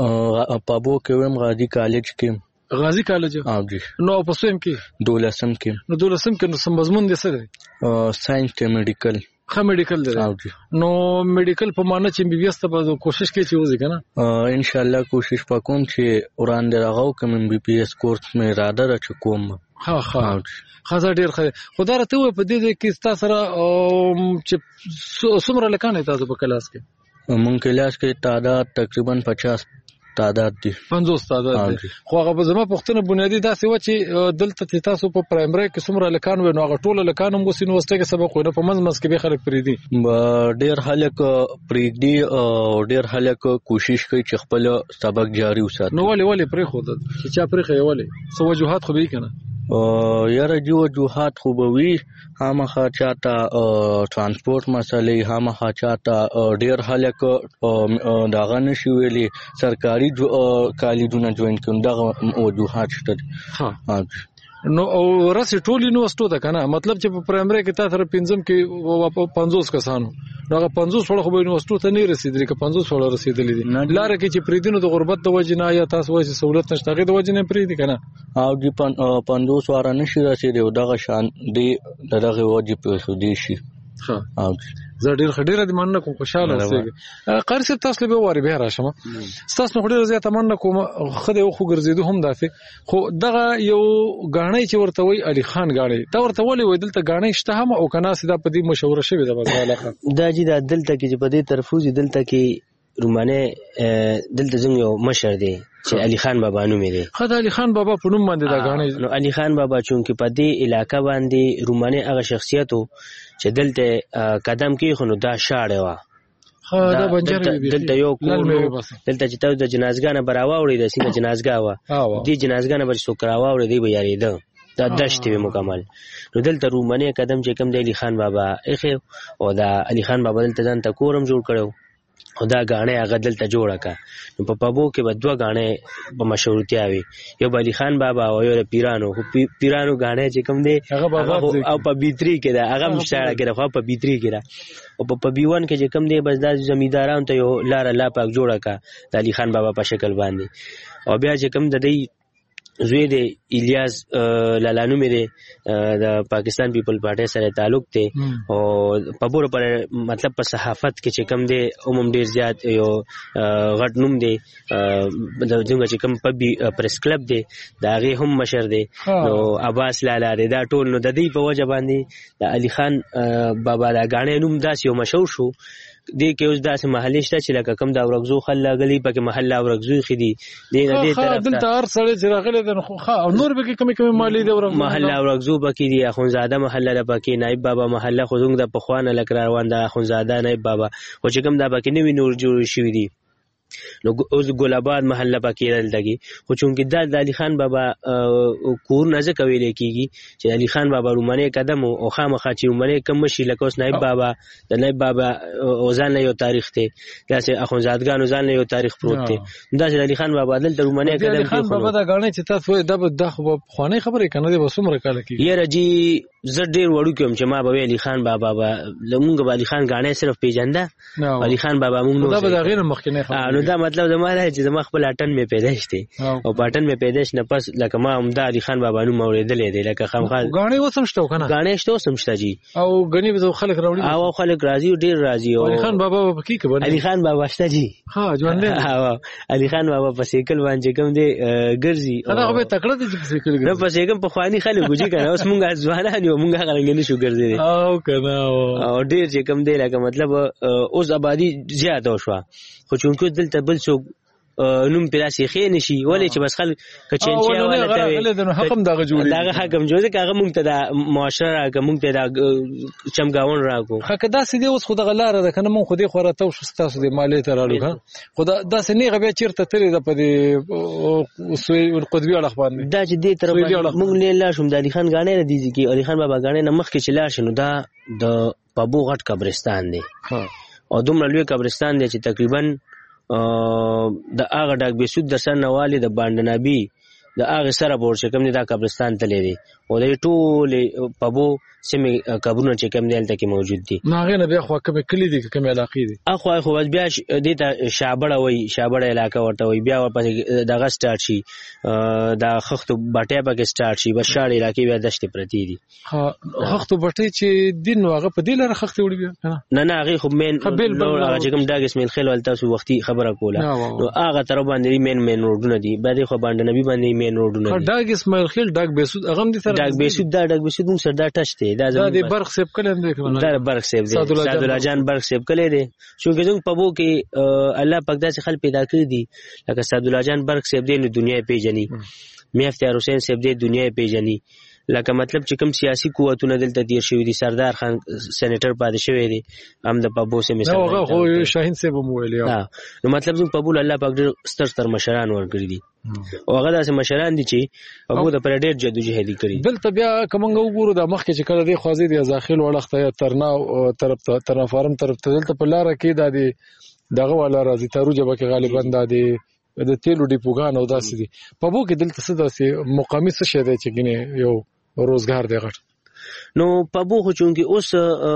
پابو کې وم، غازی کالج کې. غازی کالج؟ او جی. نو په سویم کې؟ دولسم کې. نو دولسم کې نو سم مضمون دي څه دی؟ ساينس ته میډیکل. خا میډیکل دی. او جی. نو میډیکل په معنی چې ام بي بي اس ته به کوشش کوي چې وځي کنه؟ ان شاء الله کوشش وکوم چې وړاندې راغو کوم ام بي بي اس کورس مې اراده را چکوم. ها ها خاصه ډیر خیر. خدای راته و په دې کې تاسو سره چې څومره لکانه تاسو په کلاس کې؟ مونږ کلاس کې تعداد تقریبا پچاس تعداد دي. پنځوس تعداد دي. خو هغه زما پښتنه بنیادی داسې و چې دلته تاسو په پرایمري کې څومره لکان و نو هغه ټول لکان هم وسینو وسته کې سبق ونه په منځ منځ کې به خلک پریدي. ډیر خلک پریدي او ډیر خلک کوشش کوي چې خپل سبق جاری وساتي. نو ولې ولې پرې خو چې چا پرې خو ولې سو وجوهات خو به کنه؟ یاره جو وجوهات خو به وي، هامخا چاته ترانسپورت مسلې، هامخا چاته ډیر خلک دغه نشي ویلي سرکاري کالجونه جوین کوي، دغه وجوهات شته. ها نو او راسي ټول یونیورسيټو ده کنه، مطلب چې په پرایمري کې تاسو پنځم کې پنځوس کسانو نو هغه پنځوس وړ خو به یونیورسيټو ته نه رسیدلی، که پنځوس وړ رسیدلی دي لاره کې چې پریدینو د غربت د وجې نه یا تاسو وایي سہولت نشته غي د وجې نه پریدي کنه. او دی پنځوس وړ نشي رسیدي او دغه شان دی دغه وجې په خو دی شي. ها او زه ډیر خډیره د مننه کوم، خوشاله اوسئ. قاری صاحب تاسو له به واره به راشم، تاسو نو خډیره زیاته مننه کوم. خدای خو ګرځیدو هم دافه، خو دغه یو غاڼې چې ورته وای علي خان غاڼې تا ورته ولې وای دلته غاڼې شته هم او کنه سیده په دې مشوره شوی د علاقه دا چې د دلته کې په دې طرفوزي دلته کې رومانه دلته زموږ یو مشر دی چې علي خان بابا نوم دی. خدای علي خان بابا په نوم باندې دا غاڼې. نو علي خان بابا چونکه په دې علاقې باندې رومانه هغه شخصیتو چې دلته قدم کې خو نو دا شاړه وا دا بنجر دلته یو کور دلته چې تاسو د جنازګانه براوړې د سینه جنازګا وا دې جنازګانه بر څوک راوړې دی به یاري ده دا دشت به مکمل. نو دلته رومانه قدم چې کم دی علي خان بابا اخه او دا علي خان بابا دلته ځان ته کورم جوړ کړو او دا غاڼه هغه دلته جوړه کا. نو په پابو کې به دوه غاڼه په مشهورتیا وي، یو علي خان بابا او یو پیرانو. خو پیرانو غاڼه چې کوم دی او په بیتری کې دا هغه مشاړه کې خو په بیتری کې دا او په بیوان کې چې کوم دی بس د زمیدارانو ته یو لار الله پاک جوړه کا د علي خان بابا په شکل باندې. او بیا چې کوم د دې زوی دی الیاس لالانو مې دی د پاکستان پیپل پارټي سره تعلق دی او په بوره پر مطلب په صحافت کې چې کم دی عموم ډیر زیات یو غټ نوم دی د څنګه چې کم پبي پریس کلب دی دا غي هم مشر دی. نو عباس لالا دی دا ټول نو د دې په وجه باندې د علي خان بابا دا غاڼې نوم داس یو مشهور شو. دې کې اوس داسې محلي شته چې لکه کم دا ورغزو خل غلي پکې محله ورغزو خدي دې دې طرف دلته هر سړی چې راغلی د خو او نور به کې کمی کمی مالی دی ورغزو محله ورغزو پکې دی اخونزاده محله د پکې نائب بابا محله خو زنګ د پخوانه لک روان د اخونزاده نائب بابا خو چې کم دا پکې نوی نور جوړ شوی دی نو اوس ګلاباد محله پکې دلته خو چونکې دا د علي خان بابا کور نه ځکه ویل کېږي چې علي خان بابا رومنی قدم او خامخا چې رومنی کم مشي لکه اوس نایب بابا د نایب بابا ځان له یو تاریخ دی داسې اخوندزادګانو ځان له یو تاریخ پروت دی داسې علي خان بابا دلته رومنی قدم علي خان بابا دا غاڼې چې تاسو وایي دا د خوانې خبرې کنه دی وسومره کال کې یاره جی زه ډېر وړو کوم چې ما به علي خان بابا به لمونږ به علي خان غاڼې صرف پیژنده علي خان بابا مونږ دا به دا غیر مخکنه خبره نو دا مطلب زما دا چې زما خپل اټن می پیدائش دی او پټن می پیدائش نه پس لکه ما هم د علي خان بابا نو موریدلې دی لکه خامخال غاڼې وسم شته کنه غاڼې شته وسم شته جی او غنی به خلک راوړي او خلک راضي ډېر راضي او علي خان بابا په کې کبن علي خان بابا شته جی ها ځوان دی ها علي خان بابا په سیکل باندې کوم دی ګرځي دا به تکړه دی په سیکل ګرځي نو په سیکل په خواني خلک ګوجي کنه اوس مونږه ځوانان یو مونږه غلنګ نشو ګرځي او کنه او ډېر چې کوم دی لکه مطلب اوس آبادی زیاته شو خو چونکو دلته بل څوک نوم پیراسي خې نشي ولې چې بس خلک کچنچیا ولا ته حکم دغه جوړي دغه حکم جوړي کاغه مونږ ته د معاشره راکه مونږ ته د چمګاون راکو خکه دا سې دی اوس خو دغه لار ده کنه مونږ خو دې خوره تو شستاسو د مالیه ته راړو خو دا سې نه غبي چیرته تلې د پدې سوی قطبی اړه باندې دا چې دې تر مونږ نه لا شوم د علي خان غاڼې نه دي چې علي خان بابا غاڼې نه مخ کې چلا شنو دا د پابو غټ قبرستان دی او دومره لوی قبرستان دی چې تقریبا د هغه ډاک بیسود د سر نوالی د باندنابي د هغه سره بور چې کوم دا قبرستان ته لري او د ټول پبو سیمه قبرونه چې کوم دلته کې موجود دي نو هغه نه بیا خو کوم کلی دي کوم علاقې دي اخو خو بیا د ته شابړه وای شابړه علاقه ورته وای بیا ورپسې دغه سٹارټ شي د خختو بټیا پکې سٹارټ شي بشار علاقې بیا دشت پرتی دي ها خختو بټي چې دین هغه په دې لاره خختي وړي نه نه هغه خو مین هغه چې کوم داګ اسماعیل خیل ول تاسو وختي خبره کوله نو هغه تر باندې مین مین روډونه دي باندې خو باندې نبی باندې مین روډونه دي داګ اسماعیل خیل داګ بیسود هغه دي داګ بیسود دا داګ بیسود موږ سره دا ټچ دی دا د برخ سیب کله دی کنه دا برخ سیب دی سعد الله جان برخ سیب کله دی چې زموږ په بو کې الله پاک داسې خل پیدا کړی دي لکه سعد الله جان برخ سیب دی نو دنیا پیژني میا اختیار حسین سیب دی دنیا پیژني لکه مطلب چې کوم سیاسي قوتونه دلته تیر شوی دي سردار خان سېنیټر پاتې شوی دی هم د پابو سه مثال نو هغه خو شاهین سیب مو ویلی نو مطلب زموږ په بول الله پاک ډېر ستر ستر مشران ورګړي دي او هغه داسې مشران دي چې هغه د پر ډېر جدوجهدي کړی دلته بیا کومنګ وګورو د مخ کې چې کله دی خوازي دی ځاخیل وړخته ترنا طرف ته ترنافارم طرف ته دلته په لار کې د دې دغه والا راځي تاروجه به کې غالبا د دې د تیلو ډیپوګان او داسې دي په بو کې دلته څه داسې مقامي څه شه دی چې ګنې یو روزګار دی غټ نو په بو خو چونکی اوس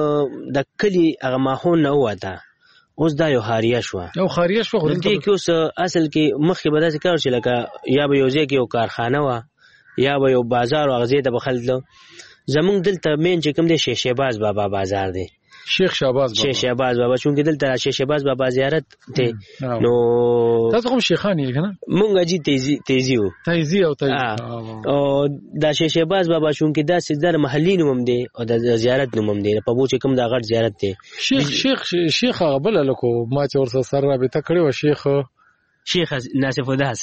د کلی هغه ماحول نه وته اوس دا یو خاریه شو یو خاریه شو دلته کې اوس اصل کې مخکې به داسې کار چې لکه یا به یو ځای کې یو کارخانه و یا به یو بازار او غزې ته بخل زمونږ دلته مین چې کوم دی شیخ شهباز بابا بازار دی شیخ شهباز بابا شیخ شهباز بابا چونکه دلته شیخ شهباز بابا زیارت ته نو تاسو کوم شیخان یې کنه مونږ جی تیزی تیزی و تیزی او تیزی او دا شیخ شهباز بابا چونکه دا سیدار محلي نوم دی او د زیارت نوم دی په بو چې کوم دا غټ زیارت دی شیخ شیخ شیخ غبل لکو ما چې ورسره سره رابطه کړې و شیخ شیخ ناصف وداس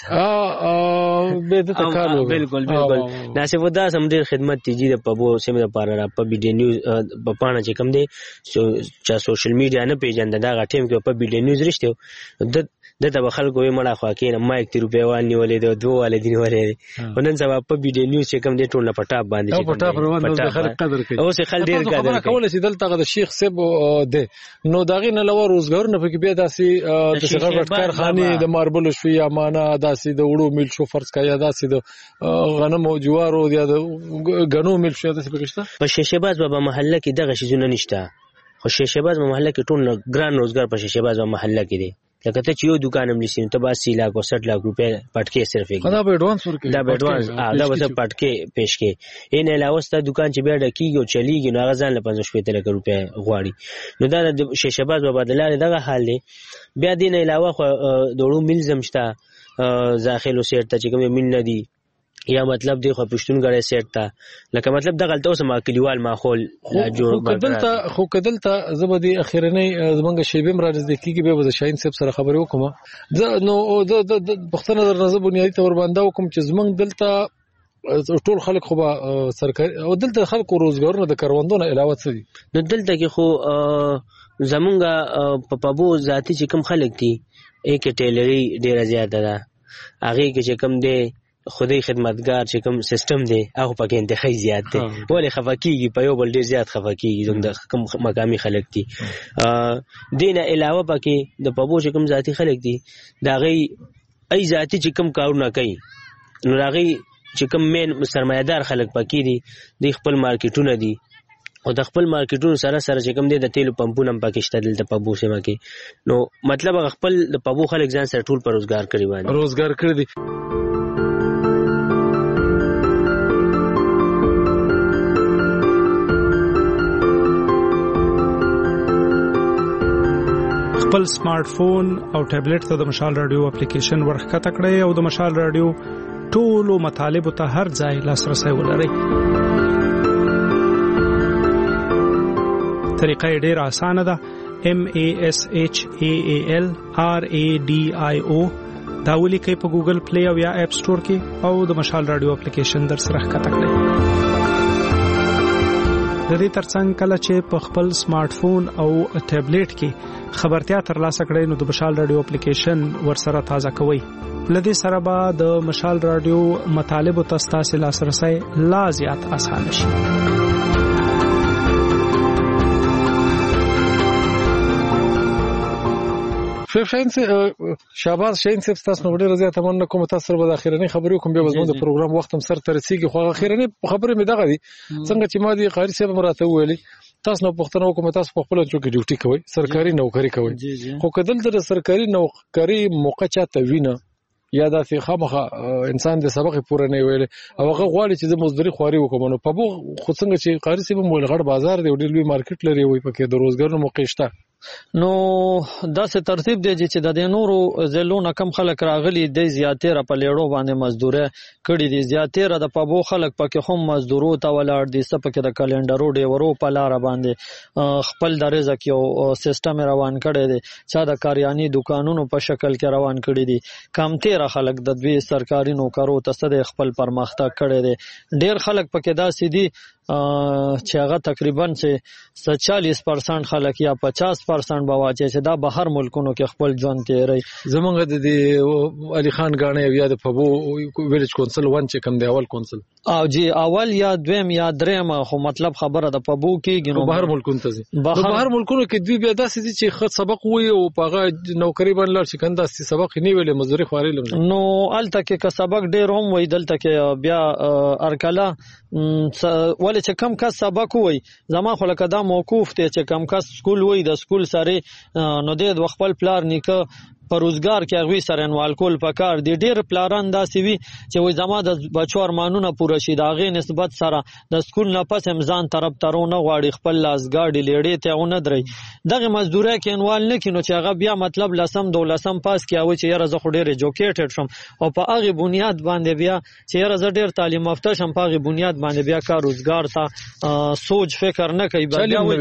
اه به د تکالو بالکل بالکل ناصف وداس هم ډیر خدمت تیجی د پبو سیمه لپاره را په بي ډي نیوز په پاڼه چې کوم دی چې سوشل میډیا نه پیژند دا غټیم کې په بي ډي نیوز رښتیو د دته به خلکو یې مړه خوا کې نه ما یک روپیا وانی ولې د دوه والدین ولې ونن سبا په بي ډي نیوز چې کوم دی ټول په ټاپ باندې چې په ټاپ روان د خلک قدر کوي او سه خل ډیر قدر کوي کول چې دلته د شیخ سیب دی نو داغه نه لور روزګار نه پکې بیا داسې د څنګه وټکار خاني د ماربل شو یا معنا داسې د وړو مل شو فرض کیا داسې د غنم او جوارو یا د غنو مل شو داسې پکې په شیشهباز بابا محله کې دغه شی زونه نشته خو شیشهباز محله کې ټول ګران روزګار په شیشهباز محله کې دی لکه ته چې یو دکان هم لسین ته باسي لاک او سठ لاک روپے پټکي صرف یې دا به ایڈوانس ورکړي دا به ایڈوانس دا به پټکي پېښ کې ان علاوه ست دکان چې بیا ډکیږي او چلیږي نو غزان له پنځه شپږ لک روپے غواړي نو دا د شیشهباز په بدلاره دغه حال دی بیا دین علاوه خو دوړو ملزم شته داخلو سیټ ته چې کوم مين نه دي یا مطلب دی خو پښتون غړې سیټ ته لکه مطلب د غلطو سم کلیوال ماحول لا جوړ کدلته خو کدلته زبدي اخیرنی زمونږ شیبم را نزدیکیږي به د شاهین صاحب سره خبرې وکم زه نو د پښتنه در نظر بنیادی تور باندې وکم چې زمونږ دلته ټول خلک خو به سرکاري او دلته خلکو روزګارونه د کروندونو علاوه څه دي نو دلته کې خو زمونږ په پابو ذاتی چې کوم خلک دي یک ټیلری ډیره زیاته ده هغه کې چې کوم دی خدای خدمتګار چې کوم سیستم دی هغه پکې انتخابي زیات دی ولې خفقېږي په یو بل ډیر زیات خفقېږي زموږ د کوم مقامي خلک دي دینه علاوه پکې د پبو چې کوم ذاتی خلک دي دا غي ای ذاتی چې کوم کارونه کوي نو راغي چې کوم مین سرمایدار خلک پکې دي د خپل مارکیټونه دي او د خپل مارکیټونو سره سره چې کوم دي د تیلو پمپونو هم پکې شته دلته پبو سیمه کې نو مطلب خپل د پبو خلک ځان سره ټول پر روزګار کړی باندې روزګار کړی دي خپل سمارټ فون او ټابلیټ ته د مشال رادیو اپلیکیشن ورخکته کړئ او د مشال رادیو ټولو مطالبه ته هر ځای لاسرسي ولرئ. طریقه ډیره اسانه ده. M A S H A A L R A D I O دا ولیکئ په ګوګل پلی او یا اپ سٹور کې او د مشال رادیو اپلیکیشن در سره ښکته کړئ. د دې ترڅنګ کله چې په خپل سمارټ فون او ټابلیټ کې خبرتیا ترلاسه کړئ نو د مشال رادیو اپلیکیشن ورسره تازه کوئ. لدې سره به د مشال رادیو مطالب او تاسو لاسرسي لا زیات اسانه شي. شاین شاباز شاین صاحب تاسو نو ډیره زیاته مننه کوم تاسو به د اخیرنی خبرو کوم به زموږ د پروګرام وخت هم سر ترسيږي خو اخیرنی خبره مې دغه دي څنګه چې ما دي قاری صاحب مراته ویلي تاسو نو پښتنو کوم تاسو په خپل چوکي ډیوټي کوي سرکاري نوکری کوي خو کدل د سرکاري نوکری موقع چاته وینه یا دا چې خامخه انسان د سبق پوره نه ویل او هغه غواړي چې د مزدوري خواري وکوم نو په بو خو څنګه چې قاری صاحب مول غړ بازار دی ډیر لوی مارکیټ لري وي پکې د روزګار موقع شته نو دا څه ترتیب دی چې د نورو زلون کم خلک راغلي د زیاتره په لیړو باندې مزدوره کړي دي زیاتره د پبو خلک پکې هم مزدورو ته ولاړ دي سپکه د کلندرو دی ورو په لار باندې خپل د رزق یو سیستم روان کړي دي چې د کاریانی دکانونو په شکل کې روان کړي دي کم تیر خلک د دوی سرکاري نوکرو ته د خپل پرمختګ کړي دي ډیر خلک پکې داسې دي چې هغه تقریبا چې چالیس پرسنټ خلک یا پچاس پرسنټ به واچي چې دا بهر ملکونو کې خپل ژوند تیری زمونږ د علي خان غاڼه یا د پبو ویلج کونسل ون چې کوم دی اول کونسل او جی اول یا دویم یا دریم خو مطلب خبره د پبو کې ګنو بهر ملکونو ته ځي بهر ملکونو کې دوی بیا داسې دي چې خد سبق وي او پاغه نوکری باندې چې کنده سبق نه ویلې مزدوري خواري لم نو الته کې که سبق ډیر هم وي دلته کې بیا ارکلا ول چې کم کس سبق وای زما خو لکه دا موقوف ته چې کم کس سکول وای د سکول سره نو د خپل پلار نیکه پر روزګار کې هغه سره انوال کول پکار دي ډیر پلاران داسې وي چې وای زما د بچو ارمانونه پوره شي دا غي نسبت سره د سکول نه پس امزان طرف ترونه غواړي خپل لاسګاډي لیړې ته ونه درې دغه مزدوري کې انوال نه کینو چې هغه بیا مطلب لسم دولسم پاس کې او چې یره زه خو ډیر ایجوکیټډ شم او په هغه بنیاد باندې بیا چې یره زه ډیر تعلیم یافته شم په هغه بنیاد باندې بیا کار روزګار ته سوچ فکر نه کوي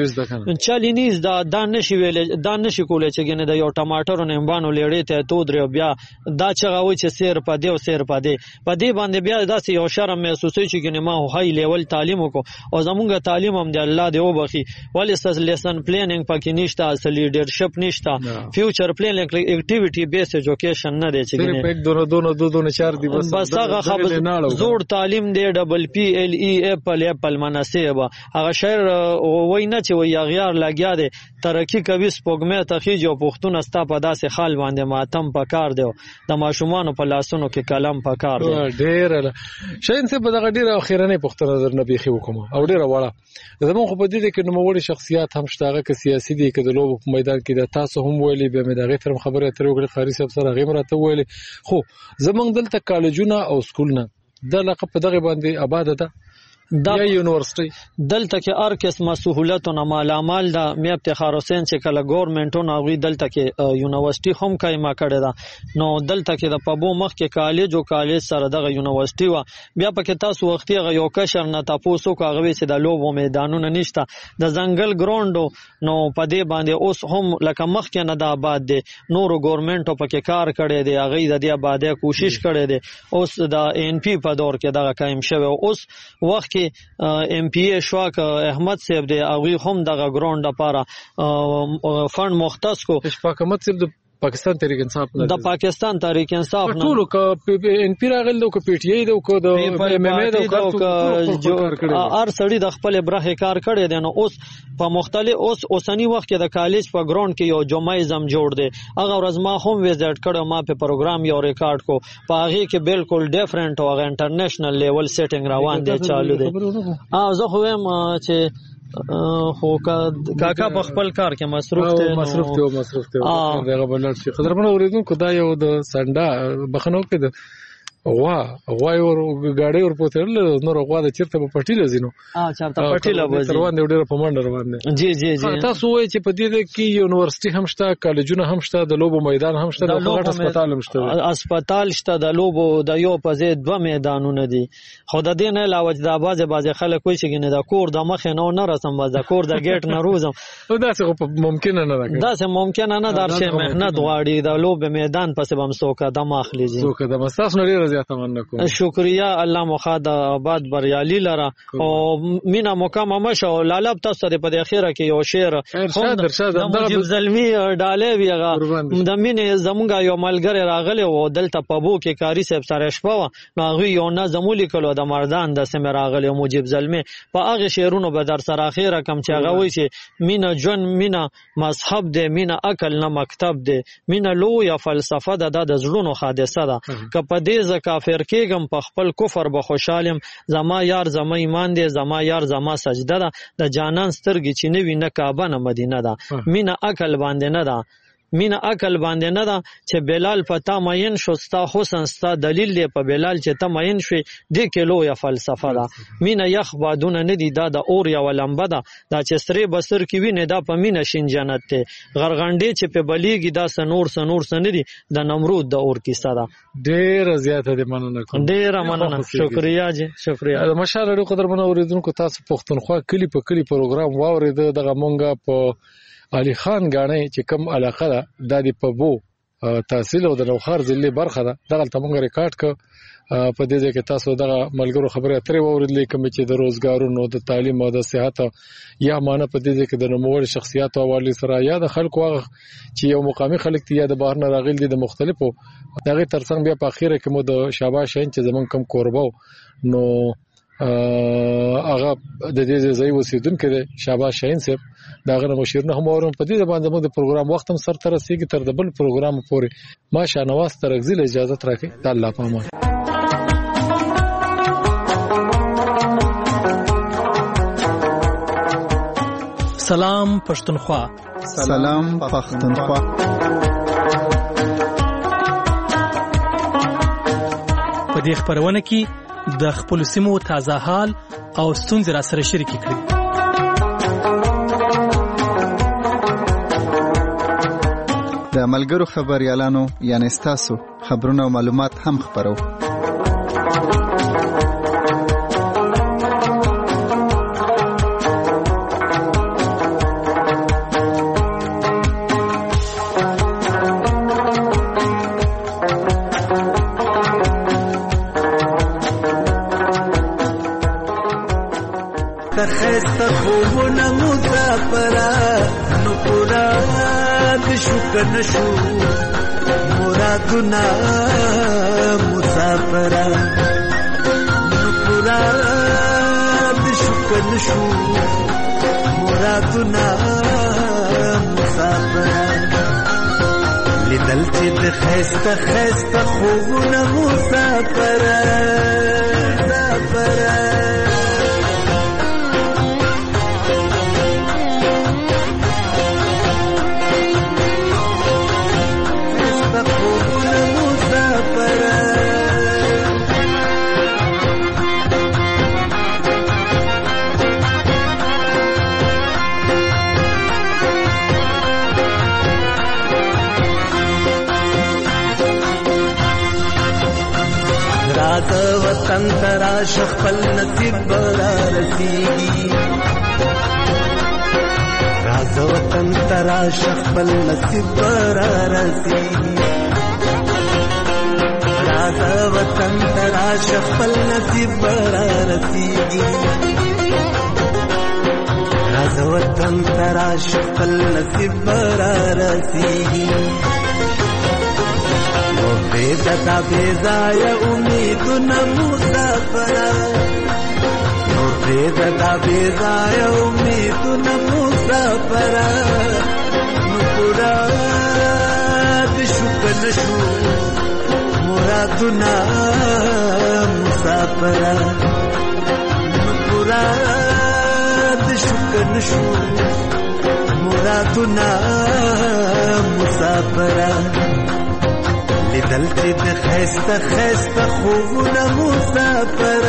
بیا چالینیز دا د نشي ویل د نشي کولای چې ګنه د یو ټماټر نه امبانو لیړې ته تو درو بیا دا چغوي چې سیر په دی او سیر په دی په دی باندې بیا داسې یو شرم محسوسوي چې ګنه ما هاي لیول تعلیم وکړو او زمونږ تعلیم هم دی الله دی وبخي ولې سس لیسن پلانینګ پکې نشته اصل لیډرشپ نشته فیوچر پلانینګ اکټیویټي بیس ایجوکیشن نه دی چې ګنه په دونو دونو دونو چار دی بس بس هغه خبر زوړ تعلیم دی ډبل پی ال ای اپل اپل مناسبه هغه شعر وای نه چې وای غیار لګیا دی ترقی کوي سپوږمې ته خيجو پښتون استا په داسې حال باندې ماتم پکار دی د ماشومان په لاسونو کې کلم پکار دی ډیر شاین څه په دغه ډیر اخیرنه پښتون نظر نه بيخي وکم او ډیر وړه زموږ په دې کې نو وړي شخصیت هم شتاغه کې سیاسي دي کې د لوب په میدان کې د تاسو هم ویلي به مې دغه تر خبره تر وګړي خاري صاحب سره غیر راته ویلي خو زمونږ دلته کالجونه او سکولونه د لقب په دغه باندې آباد ده دا یونیورسيټي دلته کې هر قسمه سہولتونه مالامال ده مې افتخار حسین چې کله ګورنمنټونه غوي دلته کې یونیورسيټي هم قائمه کړې ده نو دلته کې د پبو مخ کې کالج او کالج سره دغه یونیورسيټي و بیا پکې تاسو وختي غو یو کشر نه تاسو کو غوي چې د لوبو میدانونه نشته د ځنګل ګراوند نو پدې باندې اوس هم لکه مخ کې نه د آباد دي نورو ګورنمنټو پکې کار کړي دي هغه د دې آبادې کوشش کړي دي اوس د ان پی په دور کې دغه قائم شوی اوس وخت ام پی ای شواک احمد صاحب دی هغه هم دغه ګراوند لپاره فند مختص کو شفاق احمد صاحب پاکستان تحریک انصاف د پاکستان تحریک انصاف نه ټول ک ان پی راغل د ک پی ټی ای د ک د ایم ایم ای د ک ار سړی د خپل برخه کار کړی دی نو اوس په مختلف اوس اوسنی وخت کې د کالج په ګراوند کې یو جمعیزم جوړ دی هغه ورځ ما هم ویزټ کړو ما په پروګرام یو ریکارډ کو په هغه کې بالکل ډیفرنٹ او انټرنیشنل لیول سیټینګ روان دی چالو دی اه زه خو هم چې خو کاکا په خپل کار کې مصروف دی مصروف دی مصروف دی دغه بلل شي قدرمن اوریدونکو دا یو د سنډا بخنو کې د غوا غوا ور غاډي ور پوتل نور غوا د چیرته په پټی لزینو اه چرته پټی لوځي روان دی ډیر په منډه روان دی جی جی جی تاسو وایي چې په دې کې یونیورسيټي هم شته کالجونه هم شته د لوبو میدان هم شته د غټ هسپتال هم شته هسپتال شته د لوبو د یو په ځای دوه میدانونه دي خو د دې نه علاوه د بازه بازه خلک وایي چې نه د کور د مخ نه نه رسم باز د کور د ګیټ نه روزم دا څه ممکن نه ده دا څه ممکن نه در شي مهنت غواړي د لوبو میدان پسې بم سوکا د مخلي جی سوکا د مستاس نه ډیر زیاته مننه کوم شکریا الله مخاد آباد بریالي لره او مینا مکمه مشه لالب تاسو په د اخیره کې یو شعر ارشاد ارشاد د مجيب زلمی ډالې ویغه د مینې زمونږ یو ملګری راغلی او دلته په بو کې کاری صاحب سره شپه نو هغه یو نظم لیکلو د مردان د سم راغلی مجيب زلمی په هغه شعرونو به در سره اخیره کم چې هغه وایي چې مینا جون مینا مذهب دی مینا عقل نه مکتب دی مینا لو یا فلسفه ده د زړونو حادثه ده که په دې ز کافر کېږم په خپل کفر به خوشالم زما یار زما ایمان دی زما یار زما سجده ده د جانان سترګې چې نوی نه کعبه نه مدینه ده مینا عقل باندې نه ده مینا عقل باندې نه ده چې بلال پتا ماین شو ستا حسن ستا دلیل دی په بلال چې ته ماین شوي دې کې لویه فلسفه ده مینا یخ بادونه نه دي دا د اور یوه لمبه ده دا چې سرې بسر کې وینې دا په مینا شین جنت دی غرغنډې چې په بلیږي دا څه نور څه نور څه نه دي د نمرود د اور کیسه ده ډېره زیاته دی مننه کوم ډېره مننه شکریا جی شکریا د مشال اړو قدرمن اوریدونکو تاسو پښتونخوا کلی په کلی پروګرام واورید دغه مونږه په علي خان غاڼې چې کوم علاقه ده د دې په بو تحصیل او د نوخار ضلع برخه ده دغه تمونګه ریکارډ ک په دې ځای کې تاسو دغه ملګرو خبره اترې واوریدلې کوم چې د روزګارونو د تعلیم او د صحت یا مانه په دې ځای کې د نوموړ شخصیت او حواله سره یا د خلکو هغه چې یو مقامي خلک تی یا د بهر نه راغلي دي د مختلفو دغه ترڅنګ بیا په اخیره کې مو د شاباش شین چې زمون کم کوربو نو هغه د دې ځای اوسیدونکو دی شاباش شین صاحب دا غره مشرونه هم اورم په دې باندې موږ د پروګرام وخت هم سر تر رسیدي تر د بل پروګرام پورې ماشا نواز ترغزل اجازه راکړي د الله په امان سلام پښتونخوا سلام پښتونخوا په دې خبرونه کې د خپل سیمو تازه حال او ستونزې را سره شریک کړئ د ملګرو خبريالانو یعنی تاسو خبرونه او معلومات هم خبرو تخست خوبونه مسافره نو پورا د شکر نشو مرادونه مسافره نو پورا د شکر نشو مرادونه مسافره لیدل چې د خست خست خوبونه مسافره مسافره وطن ترا شخل نصیب برا رسیگی راز وطن ترا شخل نصیب برا رسیگی راز وطن ترا شخل نصیب برا رسیگی راز وطن تراش خپل نصیب برا رسیږي نو بېدتا بېځایه امیدونه مسافر نو بېدتا بېځایه امیدونه مسافر نو پورا د شو که نه شو مرادونه مسافر نو پورا د شو که نه شو مرادونه مسافر لیدل چې د ښایسته ښایسته خوبونه مسافر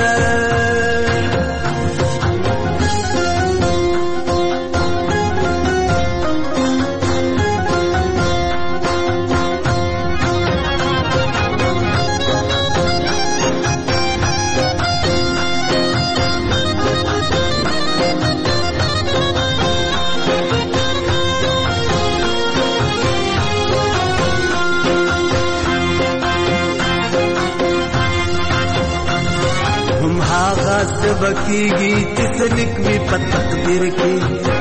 بکیږي چې سلک می په تقدیر کې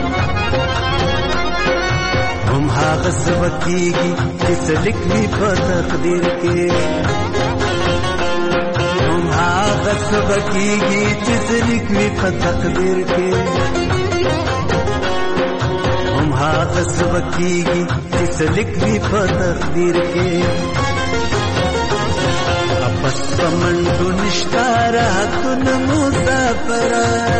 هم هغه سبکیږي چې سلک می په تقدیر کې هم هغه سبکیږي چې سلک می په تقدیر کې هم هغه سبکیږي چې سلک می په تقدیر کې بس پمنډو نشتا راتونه مسافر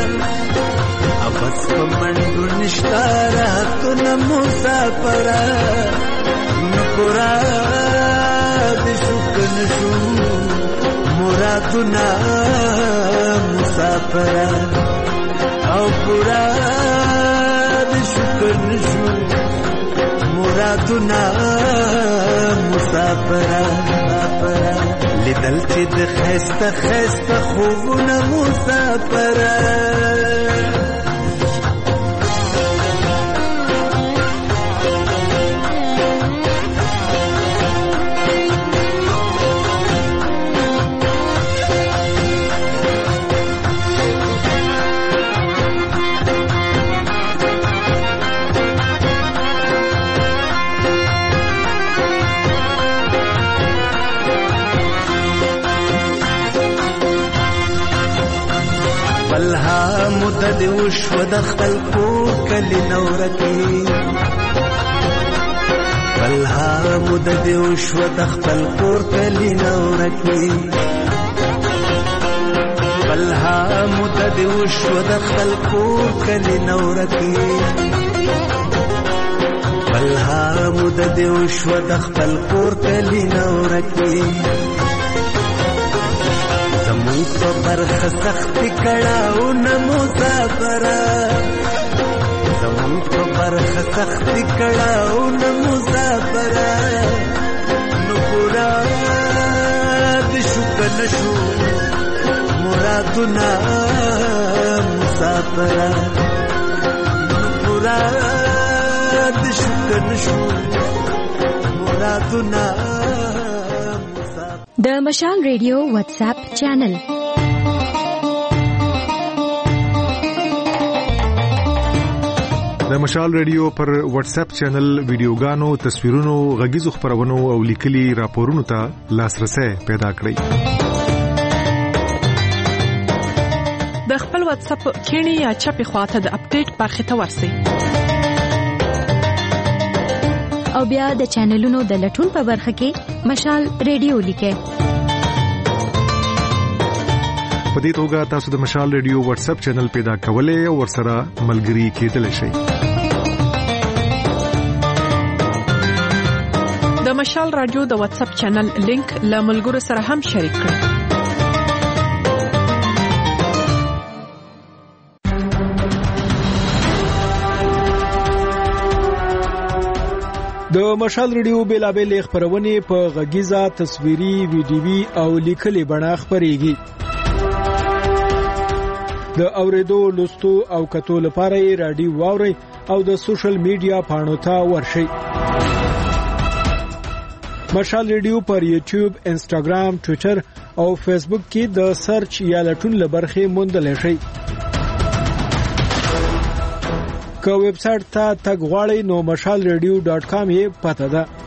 بس پمنډو نشتا راتونه مسافر نکورا د شو که نه شو مرادونه مسافر او پورا د شو که نه شو مرادونه مسافر لیدل چې د ښایسته ښایسته خوبونه مسافر مدد وشو د خپل کور کلی نورکی بلها مدد وشو د خپل کور کلی نورکی بلها مدد وشو د خپل کور کلی نورکی بلها مدد وشو د خپل کور کلی نورکی زمون په برخه سختي کړهونه مسافر زمون په برخه سختي کړهونه مسافر نو پورا د شو که نه شو مرادونه مسافر نو پورا د شو که نه شو مرادونه د مشال ریډیو واتس اپ چینل د مشال ریډیو پر واتس اپ چینل ویډیوګانو تصویرونو غږیزو خبرونو او لیکلي راپورونو ته لاسرسي پیدا کړئ د خپل واتس اپ کینی یا چپی خواته د اپډیټ برخه ته ورسئ او بیا د چینلونو د لټون په برخه کې مشال ریډیو لیکئ په دې توګه تاسو د مشال ریډیو واتس اپ چینل پیدا کولای او ورسره ملګري کېدلی شئ د مشال رادیو د واتس اپ چینل لینک له ملګرو سره هم شریک کړئ د مشال ریډیو بیلابل خبرونه په غږیزه تصویري ویډیوي او لیکلي بڼه خبريږي د اوریدو لوستو او کتو لپاره رادیو واوري او د سوشل میډیا پاڼو ته ورشئ مشال ریډیو پر یوټیوب انسټاګرام ټوئیټر او فیسبوک کې د سرچ یا لټون لبرخه موندل شئ که ویب سټ ته تګ غواړئ نو مشال ریډیو ډاٹ کام یې پته ده.